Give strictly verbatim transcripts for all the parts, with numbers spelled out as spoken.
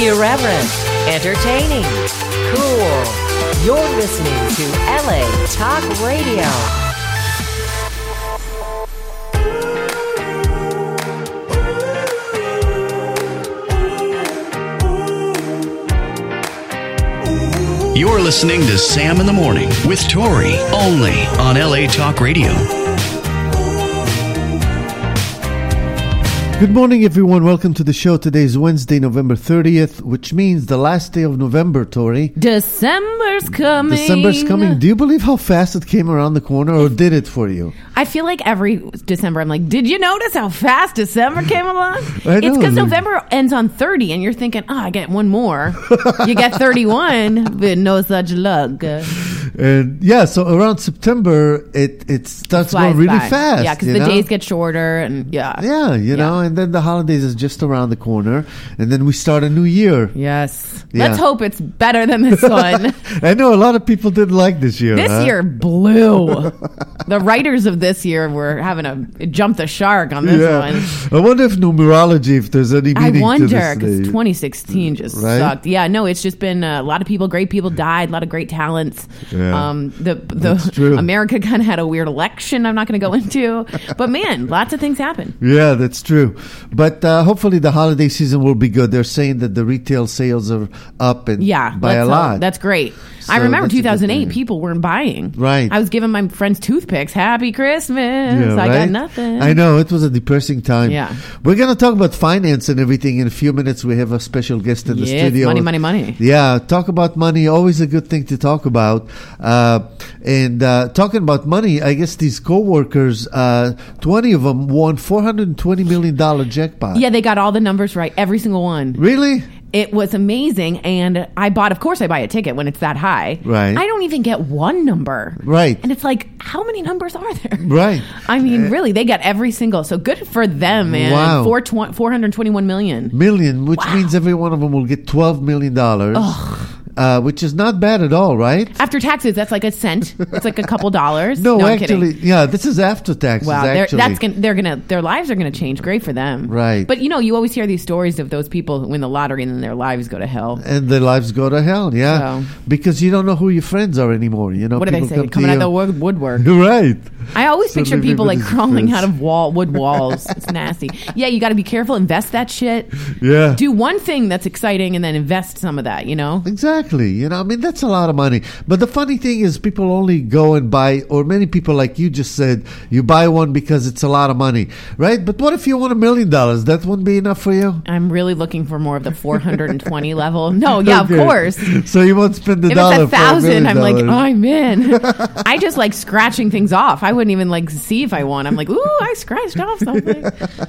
Irreverent, entertaining, cool. You're listening to L A Talk Radio. You're listening to Sam in the Morning with Tori, only on L A Talk Radio. Good morning, everyone. Welcome to the show. Today is Wednesday, November thirtieth, which means the last day of November, Tori. December's coming. December's coming. Do you believe how fast it came around the corner, or did it for you? I feel like every December, I'm like, did you notice how fast December came along? I know. It's because November ends on thirty, and you're thinking, oh, I get one more. You get thirty-one, but no such luck. And yeah, so around September, it, it starts Flies going really by. fast. Yeah, because you the know? days get shorter, and yeah. Yeah, you Yeah. know, and then the holidays is just around the corner, and then we start a new year. Yes. Yeah. Let's hope it's better than this one. I know a lot of people didn't like this year. This huh? year blew. The writers of this year were having a jump the shark on this yeah. one. I wonder if numerology, if there's any I meaning wonder, to this because day. twenty sixteen just Right? sucked. Yeah, no, it's just been uh, a lot of people, great people died, a lot of great talents. Yeah. Um, the That's true. the America kind of had a weird election I'm not going to go into. But man, lots of things happen. Yeah, that's true. But uh, hopefully the holiday season will be good. They're saying that the retail sales are up and Yeah, by a let's lot. hope. That's great. So I remember that's a good two thousand eight, thing. people weren't buying. Right. I was giving my friends toothpicks. Happy Christmas. Yeah, I right? got nothing. I know, it was a depressing time. Yeah. We're going to talk about finance and everything in a few minutes. We have a special guest in the Yes, studio. money, money, money. Yeah, talk about money, always a good thing to talk about. Uh, and uh, talking about money, I guess these co-workers, uh, twenty of them won four hundred twenty million dollars jackpot. Yeah, they got all the numbers right, every single one. Really? It was amazing, and I bought, of course I buy a ticket when it's that high. Right. I don't even get one number. Right. And it's like, how many numbers are there? Right. I mean, really, they get every single. So good for them, man. Wow. Four tw- four hundred twenty-one million. Million, which means every one of them will get twelve million dollars. Uh, which is not bad at all, right? After taxes, that's like a cent. It's like a couple dollars. No, I'm actually, kidding. yeah, this is after taxes. Wow, they're, actually. that's gonna, they're gonna, their lives are gonna change. Great for them, Right. But you know, you always hear these stories of those people who win the lottery and then their lives go to hell. And their lives go to hell, yeah. So- because you don't know who your friends are anymore. You know, What do they people say? come to Coming out you. the wood- woodwork. Right. I always So picture people like everybody's crawling friends. out of wall wood walls. It's nasty. Yeah, you got to be careful. Invest that shit. Yeah. Do one thing that's exciting and then invest some of that. You know. Exactly. You know, I mean, that's a lot of money. But the funny thing is, people only go and buy, or many people, like you just said, you buy one because it's a lot of money, right? But what if you won a million dollars? That wouldn't be enough for you? I'm really looking for more of the four hundred twenty level. No, yeah, Okay. of course. So you won't spend the If dollar it's a for a million thousand, I'm like, oh, dollars. I'm in. I just like scratching things off. I wouldn't even like see if I won. I'm like, ooh, I scratched off something.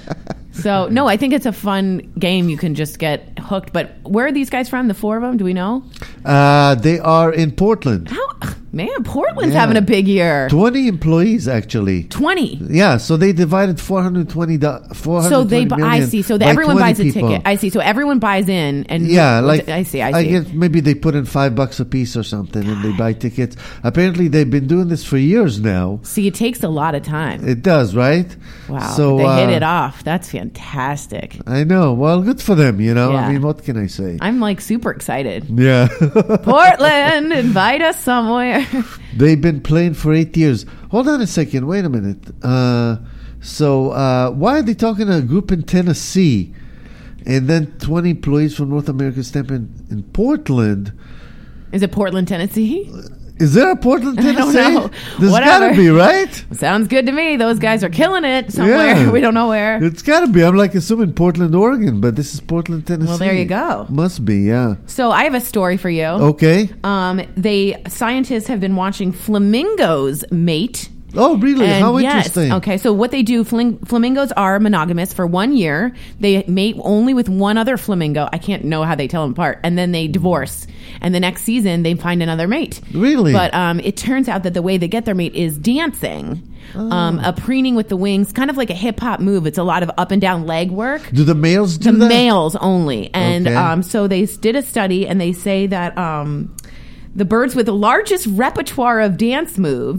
So no, I think it's a fun game. You can just get hooked. But where are these guys from? The four of them? Do we know? Uh, they are in Portland. How man, Portland's Yeah. having a big year. twenty employees, actually. Twenty. Yeah, so they divided four hundred twenty do- four hundred So they, twenty bu- I million see. So by that everyone twenty buys a people. ticket. I see. So everyone buys in, and Yeah, like I see. I see. guess maybe they put in five bucks a piece or something, and they buy tickets. Apparently, they've been doing this for years now. See, it takes a lot of time. It does, right? Wow. So they uh, hit it off. That's fantastic. I know. Well, good for them. You know. Yeah. I mean, what can I say? I'm like super excited. yeah. Portland, invite us somewhere. They've been playing for eight years. Hold on a second. Wait a minute. Uh, so uh, why are they talking to a group in Tennessee, and then twenty employees from North American Stamp in, in Portland? Is it Portland, Tennessee? Is there a Portland, I Tennessee? don't know. There's Whatever. gotta be, right? Sounds good to me. Those guys are killing it somewhere. Yeah. We don't know where. It's gotta be. I'm like assuming Portland, Oregon, but this is Portland, Tennessee. Well, there you go. Must be, yeah. So I have a story for you. Okay. Um, they scientists have been watching flamingos mate. Oh, really? And How yes, interesting. Okay, so what they do, fling, flamingos are monogamous for one year. They mate only with one other flamingo. I can't know how they tell them apart. And then they divorce. And the next season, they find another mate. Really? But um, it turns out that the way they get their mate is dancing. Um, a preening with the wings, kind of like a hip hop move. It's a lot of up and down leg work. Do the males do The that? males only. And Okay. um, so they s- did a study, and they say that um, the birds with the largest repertoire of dance moves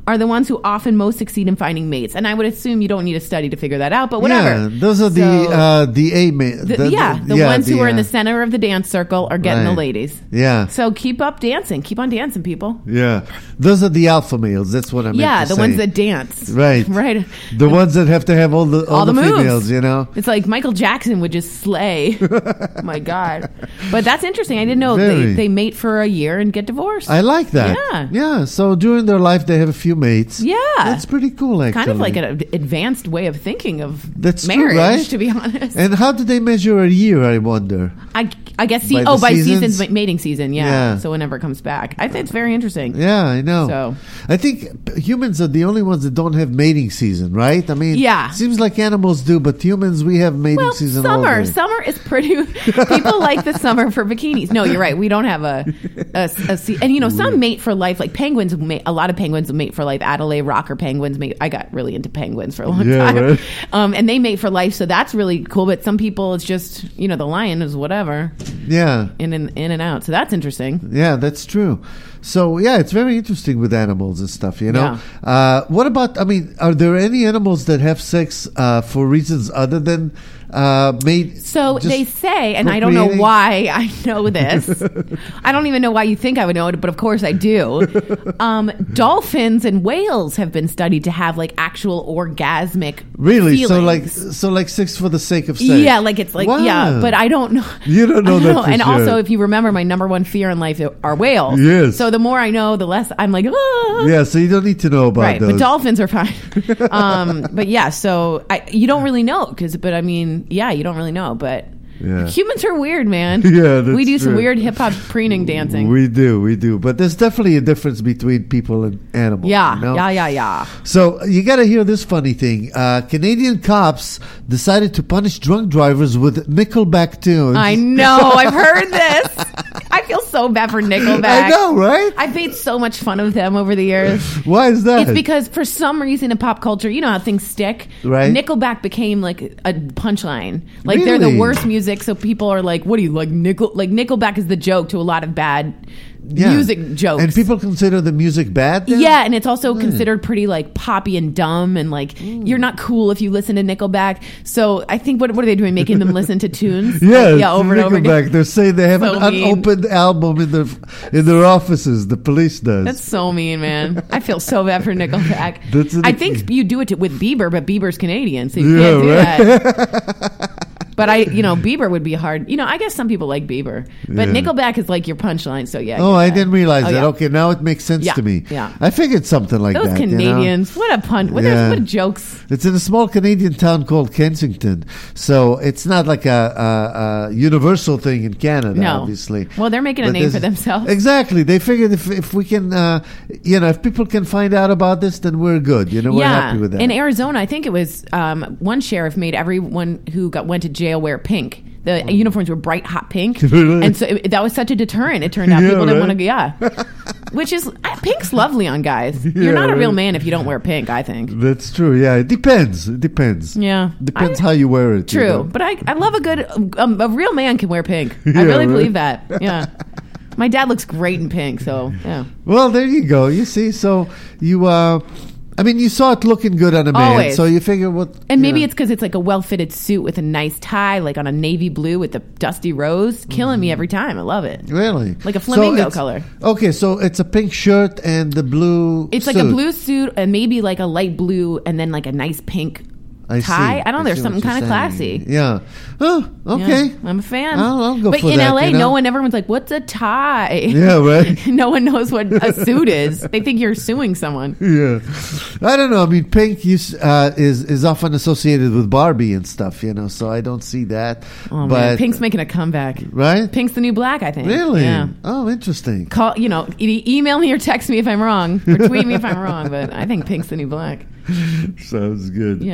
are the ones who often most succeed in finding mates. And I would assume you don't need a study to figure that out, but whatever. Yeah, those are So- the uh, the A ma- The- the- yeah, the yeah, ones who are in uh, the center of the dance circle are getting Right. the ladies. Yeah, So keep up dancing. Keep on dancing, people. yeah. Those are the alpha males. That's what I meant Yeah, to the say. ones that dance. Right. Right. The ones that have to have all the all, All the moves. females, you know. It's like Michael Jackson would just slay. Oh my God. But that's interesting. I didn't know Very. they, they mate for a year and get divorced. I like that. Yeah. Yeah. So during their life, they have a few mates. Yeah. That's pretty cool, actually. kind of like an advanced way of thinking of That's true, marriage, right? to be honest. And how do they measure a year, I wonder? I, I guess, see, By the oh, by seasons? seasons, mating season, yeah. Yeah. So whenever it comes back. I think it's very interesting. Yeah, I know. So- I think p- humans are the only ones that don't have mating season, right? I mean, Yeah. seems like animals do, but humans, we have mating Well, season all summer. day. Summer is pretty. People like the summer for bikinis. No, you're right. We don't have a, a, a se- and you know, some mate for life. Like penguins, mate, a lot of penguins mate for life. Adelaide rocker penguins mate. I got really into penguins for a long Yeah, time, right. um, and they mate for life. So that's really cool. But some people, it's just you know, the lion is whatever, Yeah. in and in and out. So that's interesting. Yeah, that's true. So yeah, it's very interesting with animals and stuff. You know, uh, what about? I mean, are there any animals that have sex uh, for reasons other than uh, mate? So just they say, and I don't know procreating? why I know this. I don't even know why you think I would know it, but of course I do. Um, dolphins and whales have been studied to have like actual orgasmic Really? So feelings. like, so like sex for the sake of sex? Yeah, like it's like Wow. yeah, but I don't know. You don't know I that for and sure. also, if you remember, my number one fear in life are whales. Yes. So the more I know, the less I'm like, ah. Yeah, so you don't need to know about Right, those. but dolphins are fine. um, but yeah, so I, you don't really know because, but I mean, yeah, you don't really know. But Yeah. humans are weird, man. Yeah, that's we do some true. weird hip hop preening dancing. We do, we do. But there's definitely a difference between people and animals. yeah, you know? yeah, yeah, yeah. So you got to hear this funny thing. Uh, Canadian cops decided to punish drunk drivers with Nickelback tunes. I know. I've heard this. I feel so bad for Nickelback. I know, right? I've made so much fun of them over the years. Why is that? It's because for some reason in pop culture, you know how things stick. Right. Nickelback became like a punchline. Like they're Really? the worst music, so people are like, "What do you like?" Nickel like Nickelback is the joke to a lot of bad Yeah. music jokes. And people consider the music bad then? Yeah, and it's also considered pretty like poppy and dumb, and like Mm. you're not cool if you listen to Nickelback. So I think what what are they doing? Making them listen to tunes? Yeah, Like, yeah, over and over Nickelback. again. They're saying they have So an mean. unopened album in their in their offices. The police does. That's so mean, man. I feel so bad for Nickelback. That's an- I think you do it to, with Bieber, but Bieber's Canadian, so you Yeah, can't do right. that. But I, you know, Bieber would be hard. You know, I guess some people like Bieber, but Yeah. Nickelback is like your punchline. So yeah. Oh, get I that. didn't realize Oh, that. yeah. Okay, now it makes sense Yeah, to me. yeah. I figured something like Those that. you know? Canadians, what a pun! What, Yeah. what jokes! It's in a small Canadian town called Kensington, so it's not like a, a, a universal thing in Canada. No. Obviously. Well, they're making a But name this- for themselves. Exactly. They figured if if we can, uh, you know, if people can find out about this, then we're good. You know, we're yeah, happy with that. in Arizona, I think it was um, one sheriff made everyone who got went to jail wear pink. The uniforms were bright hot pink, Really? and so it, that was such a deterrent. It turned out Yeah, people didn't right? want to. Yeah, which is uh, pink's lovely on guys. You're not a right. real man if you don't wear pink. I think. That's true. Yeah, it depends. It depends. Yeah, Depends I- how you wear it. you True, know? but I, I love a good um, a real man can wear pink. Yeah, I really right. believe that. Yeah, my dad looks great in pink. So yeah, Well, there you go. You see, so you, uh, I mean, you saw it looking good on a man, Always. so you figure what. and maybe you know. it's because it's like a well fitted suit with a nice tie, like on a navy blue with the dusty rose, killing me every time. I love it. Really? Like a So flamingo it's- color. Okay, so it's a pink shirt and the blue. It's like a suit. blue suit and maybe like a light blue and then like a nice pink I tie. see. I don't know. There's see something what you're kind of saying. classy. Yeah. Oh, okay. Yeah, I'm a fan. I'll- I'll go but for in that, L A, you know? no one, everyone's like, "What's a tie?" Yeah, right. No one knows what a suit is. They think you're suing someone. Yeah, I don't know. I mean, pink use, uh, is is often associated with Barbie and stuff, you know. So I don't see that. Oh but man, Pink's making a comeback. right? Pink's the new black, I think. Really? Yeah. Oh, interesting. Call, you know, e- email me or text me if I'm wrong, or tweet me if I'm wrong. But I think Pink's the new black. Sounds good. Yeah.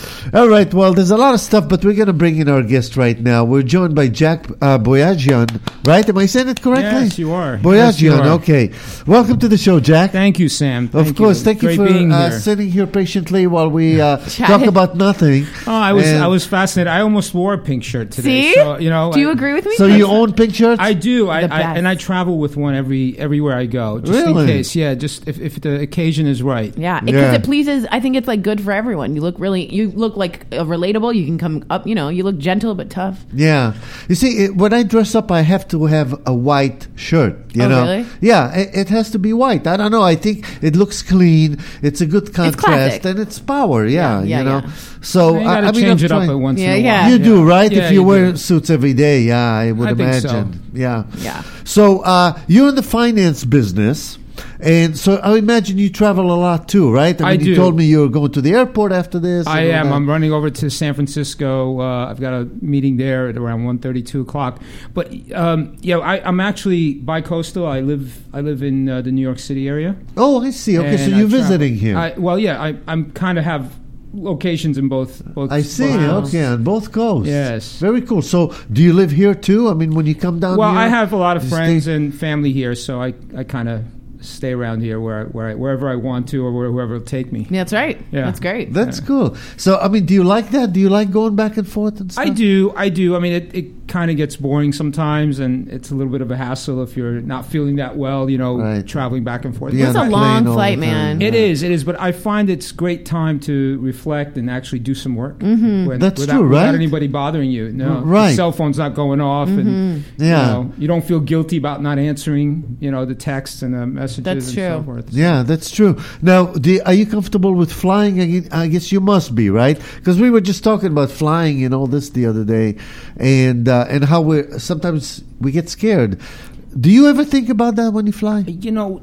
All right. Well, there's a lot of stuff, but we're going to bring in our guest right now. We're joined by Jack uh, Boyajian, right? Am I saying it correctly? Yes, you are. Boyajian, Yes, you are. okay. Welcome to the show, Jack. Thank you, Sam. Thank of course. you. Thank Great you for being uh, here. sitting here patiently while we uh, Chat. talk about nothing. Oh, I was And I was fascinated. I almost wore a pink shirt today. See? So, you know, Do you I, agree with me? So you own pink shirts? I do. I, The I best. and I travel with one every everywhere I go, just Really? in case. Yeah, just if, if the occasion is right. Yeah, because Yeah. it pleases. I think it's like good for everyone. You look really, you look like uh, relatable. You can come up, you know, you look gentle but tough. Yeah. You see, it, when I dress up, I have to have a white shirt. You Oh, know? really? Yeah, it, it has to be white. I don't know. I think it looks clean. It's a good contrast, classic. and it's power. Yeah, Yeah, yeah, you know. yeah. So You I, gotta I mean, change I'm it up trying- once Yeah, in a yeah. while. You do, right? Yeah, if you, you wear do. suits every day, yeah, I would I think so. imagine. Yeah. Yeah. So uh, you're in the finance business, and so I imagine you travel a lot too, right? I I mean, you do. told me you were going to the airport after this. I and all am. that. I'm running over to San Francisco. Uh, I've got a meeting there at around one thirty, two o'clock. But um, yeah, I, I'm actually bi-coastal. I live I live in uh, the New York City area. Oh, I see. Okay, so And I you're travel. visiting here. I, well, yeah, I, I'm kind of have locations in both. both I see. both coasts. Okay, on both coasts. Yes. Very cool. So, do you live here too? I mean, when you come down Well, here, I have a lot of you friends stay- and family here, so I, I kind of stay around here where I, where I, wherever I want to or where, wherever will take me. Yeah, that's right. Yeah. That's great. That's cool. So, I mean, do you like that? Do you like going back and forth and stuff? I do, I do. I mean, it, it kind of gets boring sometimes, and it's a little bit of a hassle if you're not feeling that well, you know, Right. traveling back and forth. Yeah, It's But a on the I- long plane all flight, the time. man. It is, it is, but I find it's great time to reflect and actually do some work. Mm-hmm. When, That's without, true, Without right? anybody bothering you. No, Right. The cell phone's not going off, and Yeah. you, know, you don't feel guilty about not answering, you know, the texts and the messages That's and true. so forth. Yeah, that's true. Now, do, are you comfortable with flying? I gue- I guess you must be, right? Because we were just talking about flying and all this the other day, and uh, and how we sometimes we get scared. Do you ever think about that when you fly? You know,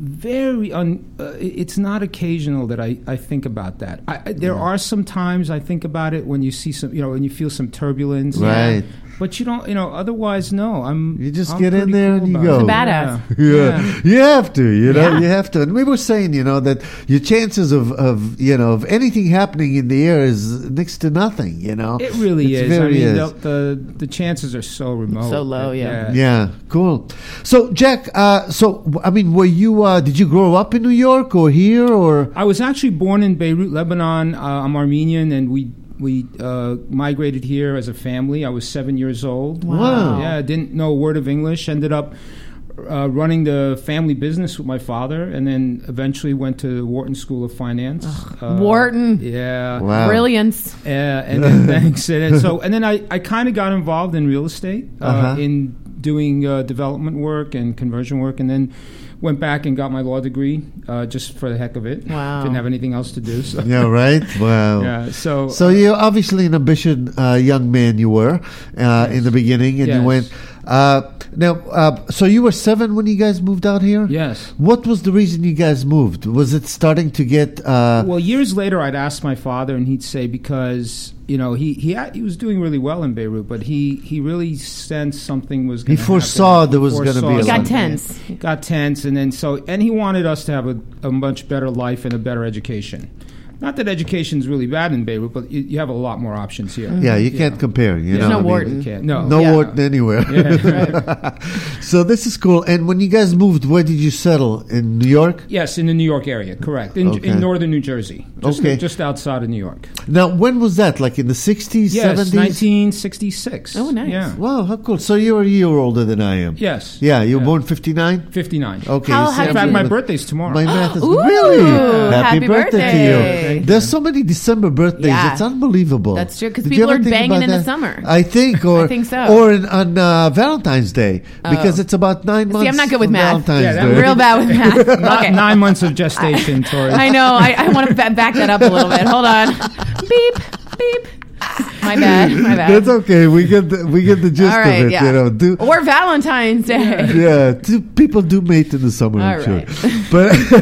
very un, uh, it's not occasional that I, I think about that. I, I, there are some times I think about it when you see some, you know, when you feel some turbulence. Right. But you don't, you know, otherwise, no. I'm. You just I'm get in pretty there cool and you about go. it. It's a badass. Yeah. you have to, you know, Yeah. you have to. And we were saying, you know, that your chances of, of, you know, of anything happening in the air is next to nothing, you know. It really It's is. I very mean, is. the, the the chances are so remote. So low, yeah. Yeah, cool. So, Jack, uh, so, I mean, were you, uh, did you grow up in New York or here or? I was actually born in Beirut, Lebanon. Uh, I'm Armenian, and we we uh, migrated here as a family. I was seven years old. Wow. Yeah, didn't know a word of English. Ended up uh, running the family business with my father, and then eventually went to Wharton School of Finance. Uh, Wharton. Yeah. Wow. Brilliance. Yeah, and then thanks. And then, so, and then I, I kind of got involved in real estate, uh, Uh-huh. in doing uh, development work and conversion work, and then went back and got my law degree uh, just for the heck of it. Wow. Didn't have anything else to do. So. Yeah, right? Wow. Yeah. So. So you're obviously an ambitious uh, young man. You were uh, in the beginning, and you Yes. went. Uh, now, uh, so you were seven when you guys moved out here. Yes. What was the reason you guys moved? Was it starting to get? Uh, Well, years later, I'd ask my father, and he'd say because you know he he had, he was doing really well in Beirut, but he he really sensed something was He going to foresaw there was gonna be a It got lot. tense. Got tense, and then so and he wanted us to have a, a much better life and a better education. Not that education's really bad in Beirut, but you, you have a lot more options here. yeah, you can't compare. You Yeah. know, no I mean, Wharton. You can't. No. No Yeah. Wharton anywhere. Yeah. So this is cool. And when you guys moved, where did you settle? In New York? Yes, in the New York area, correct. In, Okay. in northern New Jersey, just, Okay. just outside of New York. Now, when was that? Like in the sixties, Yes, seventies? nineteen sixty-six. Oh, nice. Yeah. Wow, how cool. So you're a year older than I am. Yes. Yeah, you were Yeah. born fifty-nine? fifty-nine. Okay. How- you how see, did In fact, I'm my with- birthday's tomorrow. My math is Ooh, really happy happy birthday, birthday. to you. There's so many December birthdays. Yeah. It's unbelievable. That's true, 'cause Did you people ever are think banging about in the that? summer. I think, or I think so. or in, on uh, Valentine's Day because it's about nine months. See, I'm not good with from math. Valentine's Yeah, that Day. would- Real bad with math. Not Okay. nine months of gestation, Tori. I know. I, I want to ba- back that up a little bit. Hold on. Beep, beep. My bad. My bad. That's okay. We get the, we get the gist All right, of it. yeah. You know, do, Or Valentine's Day. yeah, two, people do mate in the summer. I'm All sure. right. But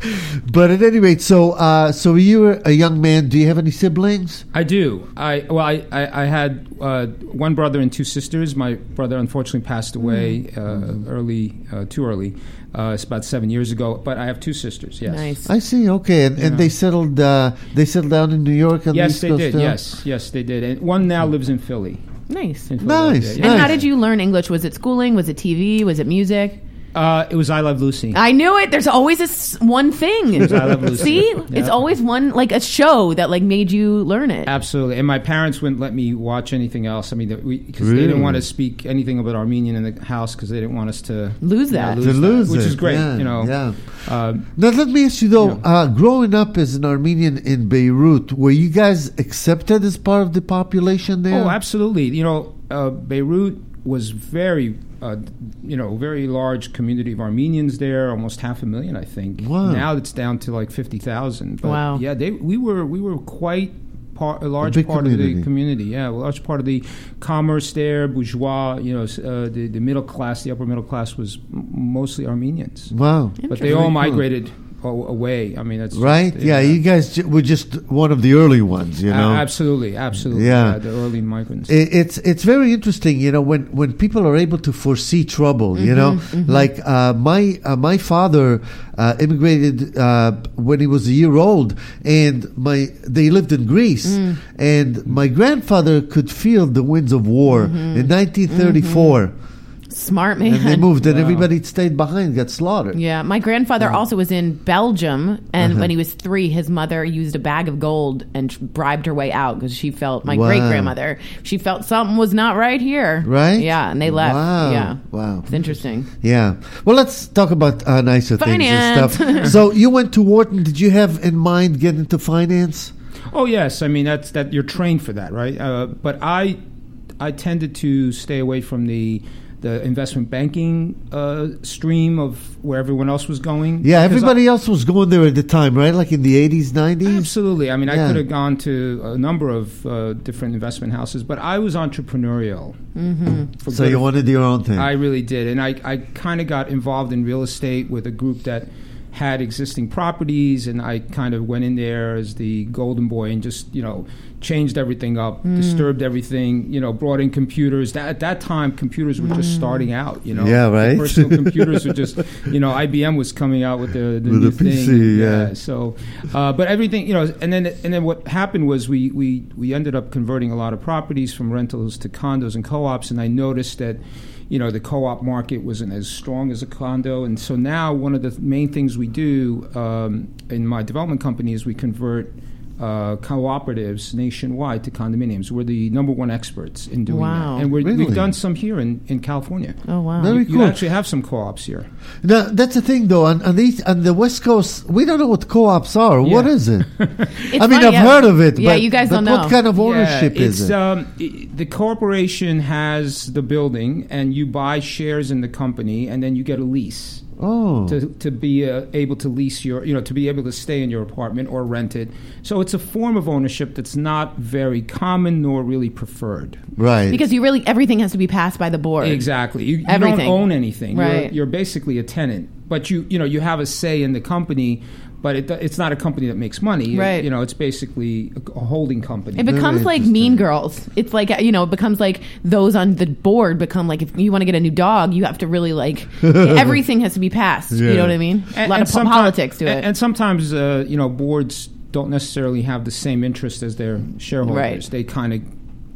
But at any rate, so uh, so you were a young man. Do you have any siblings? I do. I well, I I, I had uh, one brother and two sisters. My brother unfortunately passed away uh, early, uh, too early. Uh, it's about seven years ago. But I have two sisters. Yes. Nice. I see. Okay, and, and Yeah. they settled. Uh, they settled down in New York. On the Yes, East they Coast did. too? Yes, yes, they did. And one now lives in Philly. Nice. In And Nice. Philadelphia, yeah. how did you learn English? Was it schooling? Was it T V? Was it music? Uh, it was I Love Lucy. I knew it. There's always this one thing. was I Love Lucy. See, Yeah. it's always one like a show that like made you learn it. Absolutely. And my parents wouldn't let me watch anything else. I mean, because they Really? didn't want to speak anything about Armenian in the house because they didn't want us to Lose you know, that. To that, lose which it, is great. yeah, You know. yeah. Uh, Now let me ask you though. Yeah. Uh, growing up as an Armenian in Beirut, were you guys accepted as part of the population there? Oh, absolutely. You know, uh, Beirut was very, uh, you know, very large community of Armenians there, almost half a million, I think. Wow. Now it's down to like fifty thousand. Wow. Yeah, they we were we were quite part, a large big part of community. the community. Yeah, a large part of the commerce there, bourgeois. You know, s- uh, the the middle class, the upper middle class was m- mostly Armenians, Wow. but they Very all cool. migrated a- away. I mean, that's just- Right? Yeah, you guys ju- were just one of the early ones, you A- know. absolutely, absolutely. Yeah. the early migrants. I- It's it's very interesting, you know, when, when people are able to foresee trouble, you know, like uh, my uh, my father uh, immigrated uh, when he was a year old, and my they lived in Greece, and my grandfather could feel the winds of war in nineteen thirty-four, Smart man. and they moved, and Wow. everybody stayed behind, got slaughtered. Yeah, my grandfather also was in Belgium, and Uh-huh. when he was three, his mother used a bag of gold and tr- bribed her way out because she felt my Wow. great grandmother. She felt something was not right here. Right? Yeah, and they left. Wow. Yeah. Wow. It's interesting. Yeah. Well, let's talk about uh, nicer Finance. things and stuff. So you went to Wharton. Did you have in mind getting into finance? Oh yes, I mean that's that you're trained for that, right? Uh, but I, I tended to stay away from the the investment banking uh, stream of where everyone else was going. Yeah, Because everybody else was going there at the time, right? Like in the eighties, I, nineties? absolutely. I mean, I Yeah. could have gone to a number of uh, different investment houses, but I was entrepreneurial. Mm-hmm. So you wanted your own thing. I really did, and I I kind of got involved in real estate with a group that had existing properties, and I kind of went in there as the golden boy and just, you know, changed everything up, disturbed everything, you know, brought in computers. That, at that time, computers were just starting out, you know. Yeah, right. The personal computers were just, you know, I B M was coming out with the, the With new the P C, thing. yeah. So, uh, but everything, you know, and then and then what happened was we, we, we ended up converting a lot of properties from rentals to condos and co-ops, and I noticed that, you know, the co-op market wasn't as strong as a condo. And so now one of the main things we do um, in my development company is we convert uh, cooperatives nationwide to condominiums. We're the number one experts in doing Wow. that. And we're, Really? we've done some here in, in California. Oh, wow. Very You cool. actually have some co-ops here. Now, that's the thing, though. On, on, these, on the West Coast, we don't know what co-ops are. What Yeah. is it? It's I mean, funny, I've yeah. heard of it, Yeah, but, you guys but don't know. what kind of ownership yeah, is it's, it? Um, i the corporation has the building, and you buy shares in the company, and then you get a lease. oh. to, to be uh, able to lease your, you know, to be able to stay in your apartment or rent it. So it's a form of ownership that's not very common nor really preferred. Right. Because you really, everything has to be passed by the board. Exactly. You, you Everything. don't own anything. Right. You're, you're basically a tenant, but you, you know, you have a say in the company. But it, it's not a company that makes money. Right. You know, it's basically a, a holding company. It becomes like interesting. Mean Girls. It's like, you know, it becomes like those on the board become like, if you want to get a new dog, you have to really like, everything has to be passed. You Yeah. know what I mean? a lot of po- sometime- politics to and, it. And sometimes, uh, you know, boards don't necessarily have the same interest as their shareholders. Right. They kind of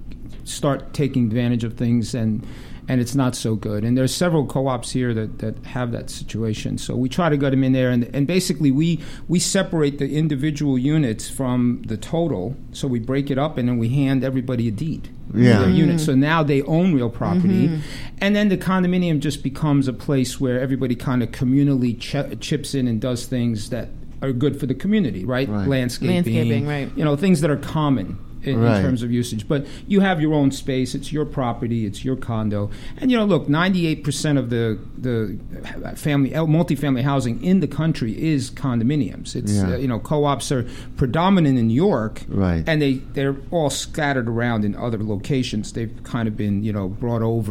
start taking advantage of things, and and it's not so good. And there's several co-ops here that, that have that situation. So we try to get them in there, and, and basically we we separate the individual units from the total. So we break it up, and then we hand everybody a deed. Yeah. For their unit. Mm-hmm. So now they own real property, and then the condominium just becomes a place where everybody kind of communally ch- chips in and does things that are good for the community, right? Right. Landscaping, Landscaping, right. You know, things that are common in, Right. in terms of usage. But you have your own space. It's your property. It's your condo. And you know, look, ninety-eight percent of the the family, multifamily housing in the country is condominiums. It's Yeah. uh, you know, co-ops are predominant in New York, Right. And they they're all scattered around in other locations. They've kind of been, you know, brought over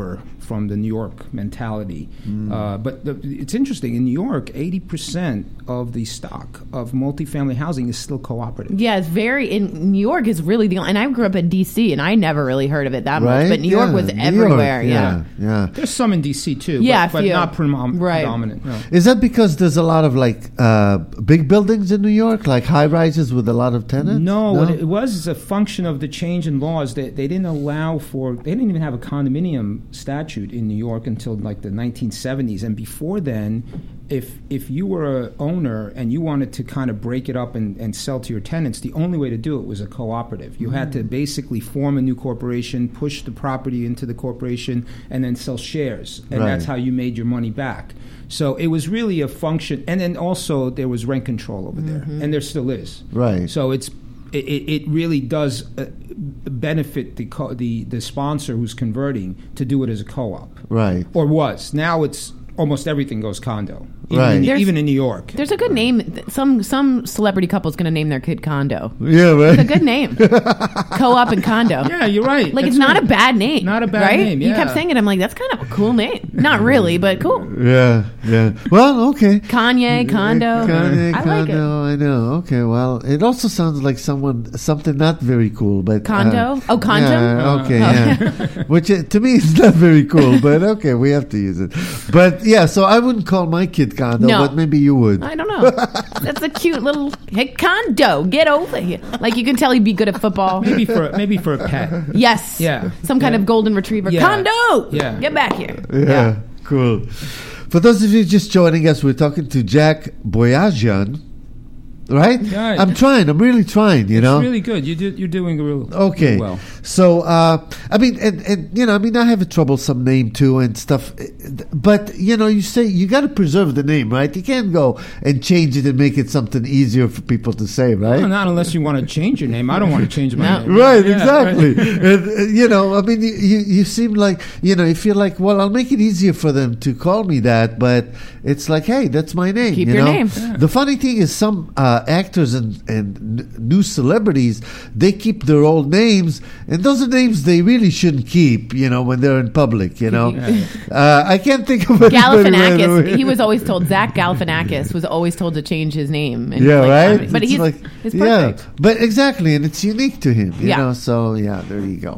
from the New York mentality. Mm. Uh, but the, it's interesting. In New York, eighty percent of the stock of multifamily housing is still cooperative. Yeah, it's very in New York is really the only, and I grew up in D C and I never really heard of it that Right? much, but New Yeah, York was New everywhere. York, yeah. yeah, yeah. There's some in D C too, Yeah, but, but few. not predom- Right. predominant. No. Is that because there's a lot of like uh, big buildings in New York, like high rises with a lot of tenants? No, what it was is a function of the change in laws. That they didn't allow for. They didn't even have a condominium statute in New York until like the nineteen seventies, and before then, if if you were a owner and you wanted to kind of break it up and, and sell to your tenants, the only way to do it was a cooperative. You mm. had to basically form a new corporation, push the property into the corporation, and then sell shares, and Right. that's how you made your money back. So it was really a function, and then also there was rent control over there, Mm-hmm. and there still is. Right. So it's it, it really does uh, benefit the co- the the sponsor who's converting to do it as a co-op, Right. or was. Now it's almost everything goes condo, even, Right. in, There's- even in New York. There's a good name. Some some celebrity couple's going to name their kid Condo. Yeah, right. It's a good name. Co-op and Condo. Yeah, you're right. Like That's it's not right. a bad name. Not a bad right? name, You yeah. kept saying it. I'm like, that's kind of a cool name. Not really, but cool. Yeah, yeah. Well, okay. Kanye, Condo. Kanye, I like it. condo, I know. Okay, well, it also sounds like someone something not very cool, but Condo? uh, Oh, condom? Yeah, okay, Oh. yeah. Which uh, to me is not very cool, but okay, we have to use it. But yeah, so I wouldn't call my kid Condo, No. but maybe you would. I don't know. That's a cute little hey, Condo. Get over here. Like you can tell he'd be good at football. maybe for maybe for a pet. Yes. Yeah. Some kind Yeah. of golden retriever. Yeah. Condo. Yeah. Get back here. Yeah, cool. For those of you just joining us, we're talking to Jack Boyajian, right? Yeah. I'm trying. I'm really trying. You know. It's really good. You do, you're doing real, Okay. real well. So, uh, I mean, and, and, you know, I mean, I have a troublesome name too and stuff. But, you know, you say you got to preserve the name, right? You can't go and change it and make it something easier for people to say, right? Well, not unless you want to change your name. I don't want to change my No. name. Right, Yeah, exactly. right. And, uh, you know, I mean, you, you, you seem like, you know, you feel like, well, I'll make it easier for them to call me that, but it's like, hey, that's my name. Keep you your know? name. The funny thing is some uh, actors and, and n- new celebrities, they keep their old names, and those are names they really shouldn't keep, you know, when they're in public, you know. Uh, I can't think of anybody right Galifianakis. away. He was always told. Zach Galifianakis was always told to change his name. And Yeah, like, right. I mean, but It's he's like, it's yeah, perfect. but exactly, and it's unique to him, you Yeah. know. So yeah, there you go.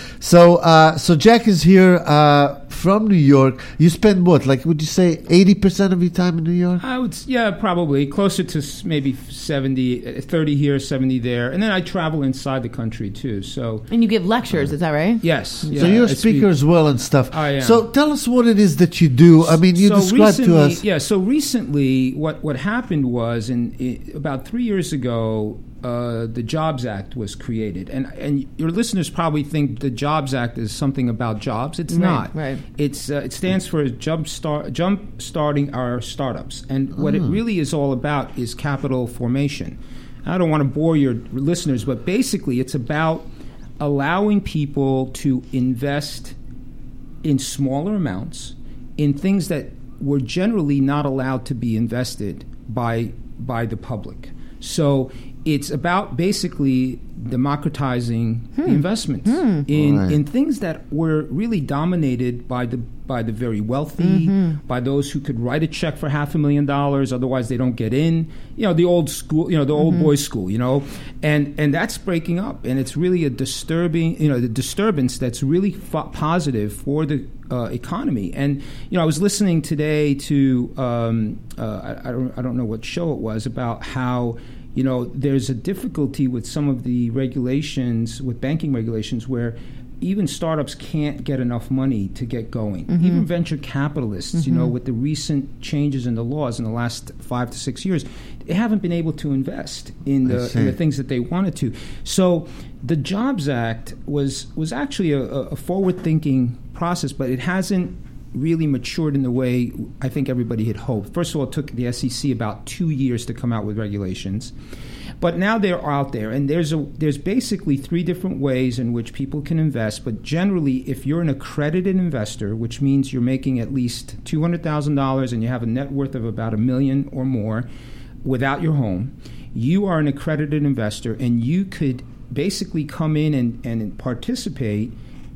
So uh, so Jack is here uh, from New York. You spend what, like, would you say eighty percent of your time in New York? I would, s- yeah, probably closer to s- maybe seventy, uh, thirty here, seventy there, and then I travel inside the country too. So And you give lectures, is that right? yes, yeah, So you're a I speak- speaker as well and stuff. I am. So tell us what it is that you do. I mean, you so described to recently- us. Yeah, so recently, what, what happened was, in, i about three years ago, uh, the Jobs Act was created, and and your listeners probably think the Jobs Act is something about jobs. It's Right, not. right. It's uh, it stands for jump start, jump starting our startups, and what it really is all about is capital formation. I don't want to bore your listeners, but basically, it's about allowing people to invest in smaller amounts in things that were generally not allowed to be invested by by the public. So it's about basically democratizing the investments in Right. in things that were really dominated by the by the very wealthy, by those who could write a check for half a million dollars, otherwise they don't get in. You know, the old school, you know, the old boys school, you know. And and that's breaking up, and it's really a disturbing, you know, the disturbance that's really f- positive for the uh, economy. And you know, I was listening today to um, uh, I, I don't I don't know what show it was about how, you know, there's a difficulty with some of the regulations, with banking regulations, where even startups can't get enough money to get going. Even venture capitalists, you know, with the recent changes in the laws in the last five to six years, they haven't been able to invest in I the, see. in the things that they wanted to. So the Jobs Act was was actually a, a forward-thinking process, but it hasn't really matured in the way I think everybody had hoped. First of all, it took the S E C about two years to come out with regulations. But now they're out there, and there's a there's basically three different ways in which people can invest. But generally, if you're an accredited investor, which means you're making at least two hundred thousand dollars and you have a net worth of about a million or more without your home, you are an accredited investor, and you could basically come in and, and participate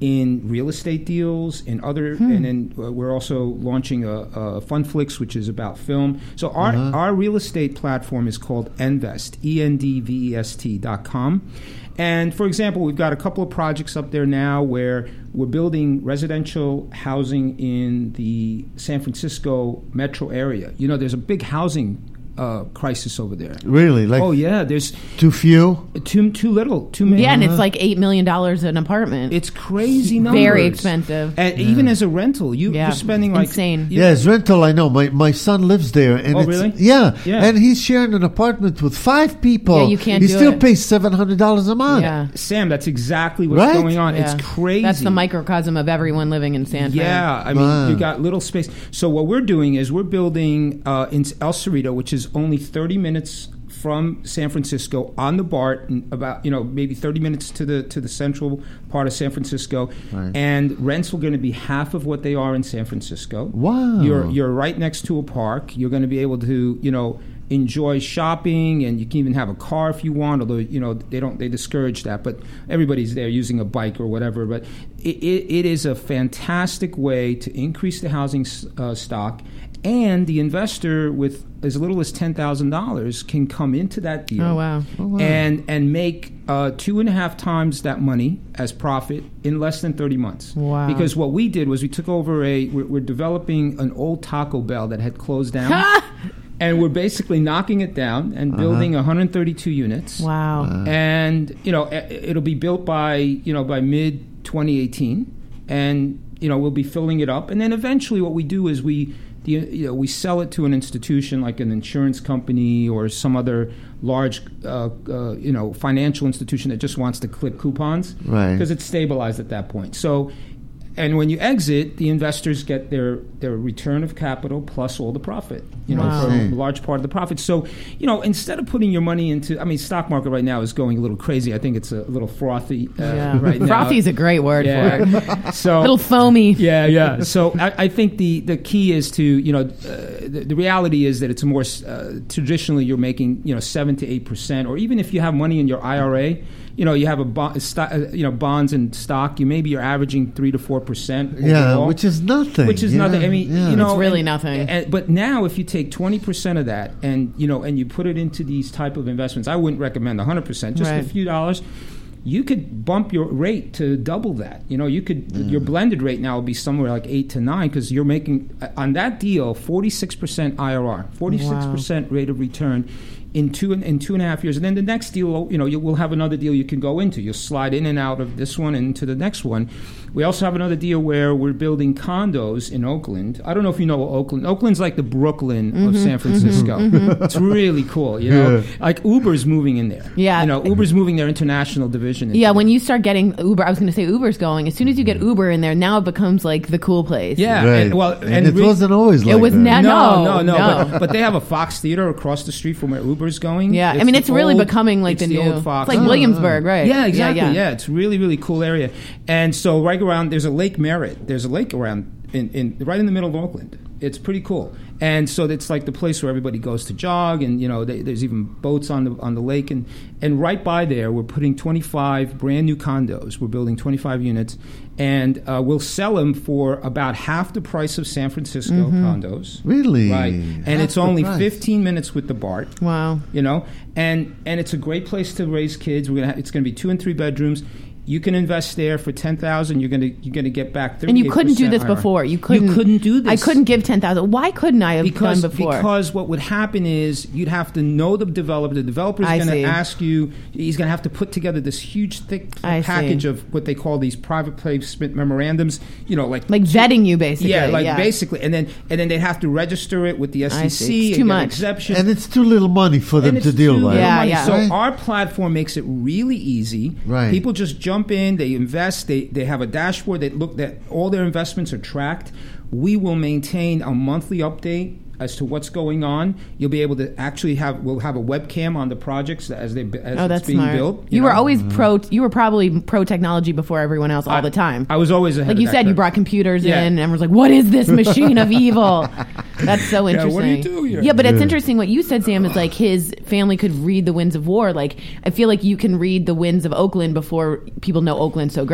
in real estate deals, in other, Hmm. and then uh, we're also launching a, a Funflix, which is about film. So our Uh-huh. our real estate platform is called Envest, E N D V E S T dot com. And for example, we've got a couple of projects up there now where we're building residential housing in the San Francisco metro area. You know, there's a big housing uh, crisis over there. Really? Like Oh yeah, there's too few? too too little, too many. Yeah, and it's like eight million dollars an apartment. It's crazy numbers. Very expensive. And even as a rental, you, Yeah. you're spending like Insane. you- Yeah, it's rental. I know. My my son lives there, and Oh, it's, really? Yeah, Yeah. and he's sharing an apartment with five people. Yeah, you can't He do still it. pays seven hundred dollars a month. Yeah. Sam, that's exactly what's Right? going on. Yeah. It's crazy. That's the microcosm of everyone living in San Fran. Yeah, I mean, Wow. you got little space. So what we're doing is we're building uh, in El Cerrito, which is only thirty minutes from San Francisco on the BART, and about you know maybe thirty minutes to the to the central part of San Francisco, Right. and rents are going to be half of what they are in San Francisco. Wow. You're you're right next to a park. You're going to be able to you know enjoy shopping, and you can even have a car if you want. Although you know they don't they discourage that, but everybody's there using a bike or whatever. But it, it, it is a fantastic way to increase the housing uh, stock. And the investor with as little as ten thousand dollars can come into that deal. Oh, wow. Oh, wow. And and make uh, two and a half times that money as profit in less than thirty months. Wow. Because what we did was we took over a we're, we're developing an old Taco Bell that had closed down, and we're basically knocking it down and building one hundred thirty-two units. Wow. And you know i- it'll be built by you know by mid twenty eighteen, and you know we'll be filling it up, and then eventually what we do is we. The, you know, we sell it to an institution like an insurance company or some other large, uh, uh, you know, financial institution that just wants to clip coupons, Right. Because it's stabilized at that point. So, and when you exit, the investors get their their return of capital plus all the profit, you know, Wow. for a I see. large part of the profit. So, you know, instead of putting your money into, I mean, stock market right now is going a little crazy. I think it's a little frothy uh, Yeah. right now. Frothy is a great word for it. Yeah. So A little foamy. yeah, yeah. So I, I think the, the key is to, you know, uh, the, the reality is that it's a more, uh, traditionally you're making, you know, seven to eight percent, or even if you have money in your I R A, you know, you have a bond, sto- uh, you know, bonds and stock, you maybe you're averaging three to four percent. Yeah, which is nothing. Which is yeah, nothing. I mean, yeah. you know, It's really and- nothing. and- but now, if you take twenty percent of that, and you know, and you put it into these type of investments, I wouldn't recommend one hundred percent. Just Right. a few dollars. You could bump your rate to double that. You know, you could your blended rate now will be somewhere like eight to nine because you're making uh, on that deal forty six percent I R R, forty six percent rate of return in two and in two and a half years. And then the next deal, you know, you will have another deal you can go into. You'll slide in and out of this one and into the next one. We also have another deal where we're building condos in Oakland. I don't know if you know Oakland. Oakland's like the Brooklyn Mm-hmm, of San Francisco. It's really cool, you know. Yeah. Like Uber's moving in there. Yeah. You know, Uber's moving their international division. into Yeah, there. when you start getting Uber, I was going to say Uber's going. As soon as you get Uber in there, now it becomes like the cool place. Yeah, Right. and, well, and, it re- wasn't always like It was that. ne- no, no, no, no, no. But, but they have a Fox Theater across the street from where Uber's going. Yeah, I mean, the it's really old- becoming like it's the, new. old Fox. It's like Oh, Williamsburg, right? Yeah, exactly. Yeah, yeah. it's really, really cool area. And so right around, there's a Lake Merritt. There's a lake around in, in right in the middle of Oakland. It's pretty cool. And so it's like the place where everybody goes to jog, and you know, they, there's even boats on the on the lake, and and right by there, we're putting twenty-five brand new condos. We're building twenty-five units, and uh, we'll sell them for about half the price of San Francisco Mm-hmm. condos. Really? Right, and Half it's the only price. fifteen minutes with the BART. Wow. You know, and and it's a great place to raise kids. We're gonna ha- it's going to be two and three bedrooms. You can invest there for ten thousand. You're gonna you're gonna get back thirty. And you couldn't do this before. You couldn't. You couldn't do this. I couldn't give ten thousand. Why couldn't I have because done before? because what would happen is you'd have to know the developer. The developer's I going to see. ask you. He's going to have to put together this huge, thick I package see. of what they call these private placement memorandums. You know, like like vetting you, basically. yeah, like basically, and then and then they'd have to register it with the S E C. I see. It's and too get much. Exemption. And it's too little money for them And to it's deal too with. little Yeah, money. yeah. So Right. our platform makes it really easy. Right. People just jump in, they invest, they, they have a dashboard, they look that all their investments are tracked. We will maintain a monthly update as to what's going on. You'll be able to actually have we'll have a webcam on the projects as they as Oh, it's that's being smart. built. You, were know? always pro. You were probably pro technology before everyone else all I- the time. I was always ahead like of you that said, you curve. brought computers Yeah. in, and everyone's like, "What is this machine of evil?" That's so Yeah, interesting. what do you do here? Yeah, but it's Yeah. interesting what you said, Sam. Is like his family could read the winds of war. Like I feel like you can read the winds of Oakland before people know Oakland's so great.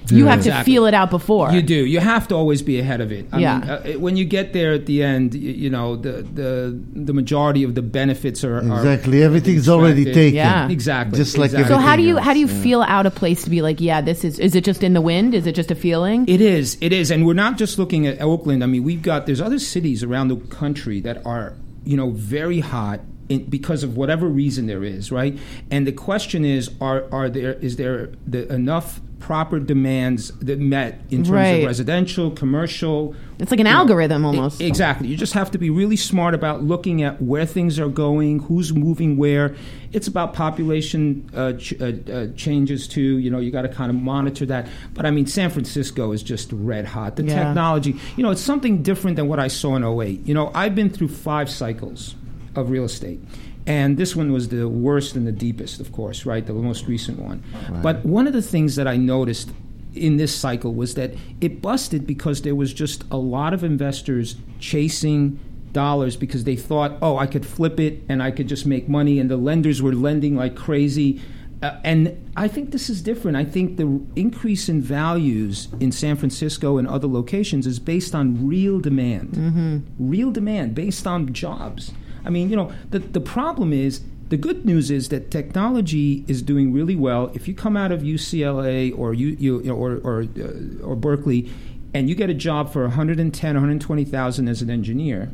You have to Exactly. feel it out before. You do. You have to always be ahead of it. I Yeah. mean, uh, it- when you get there at the end, you, you know, the, the the majority of the benefits are are Exactly. Everything's already extracted. taken. Yeah. Exactly. Just like exactly. so how do you everything how do you else, yeah. feel out a place to be like, yeah, this is is it just in the wind? Is it just a feeling? It is. It is. And we're not just looking at Oakland. I mean, we've got, there's other cities around the country that are, you know, very hot in, because of whatever reason there is, right? And the question is, are are there, is there the, enough proper demands that met in terms Right. of residential, commercial? It's like an you know, algorithm e- almost. exactly. You just have to be really smart about looking at where things are going, who's moving where. It's about population uh, ch- uh, uh, changes too. You know, you got to kind of monitor that. But I mean, San Francisco is just red hot. The Yeah. technology, you know, it's something different than what I saw in oh eight. You know, I've been through five cycles of real estate. And this one was the worst and the deepest, of course, right? The most recent one. Right. But one of the things that I noticed in this cycle was that it busted because there was just a lot of investors chasing dollars because they thought, oh, I could flip it and I could just make money, and the lenders were lending like crazy. Uh, and I think this is different. I think the increase in values in San Francisco and other locations is based on real demand. Mm-hmm. Real demand based on jobs. I mean, you know, the, the problem is, the good news is that technology is doing really well. If you come out of U C L A or you, you, you know, or or, uh, or Berkeley, and you get a job for one hundred ten, one hundred twenty thousand as an engineer,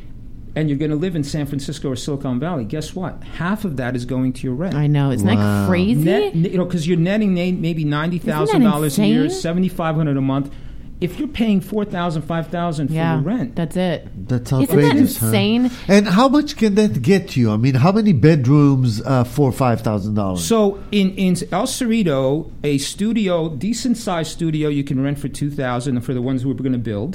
and you're going to live in San Francisco or Silicon Valley, guess what? Half of that is going to your rent. I know. Isn't Wow. that crazy? Net, you know, because you're netting na- maybe ninety thousand dollars a year, insane? seventy-five hundred dollars a month. If you're paying four thousand dollars, five thousand dollars yeah, for the rent, that's it. That's Isn't that outrageous. huh? insane? And how much can that get you? I mean, how many bedrooms uh, for five thousand dollars? So in, in El Cerrito, a studio, decent sized studio, you can rent for two thousand dollars for the ones we're going to build,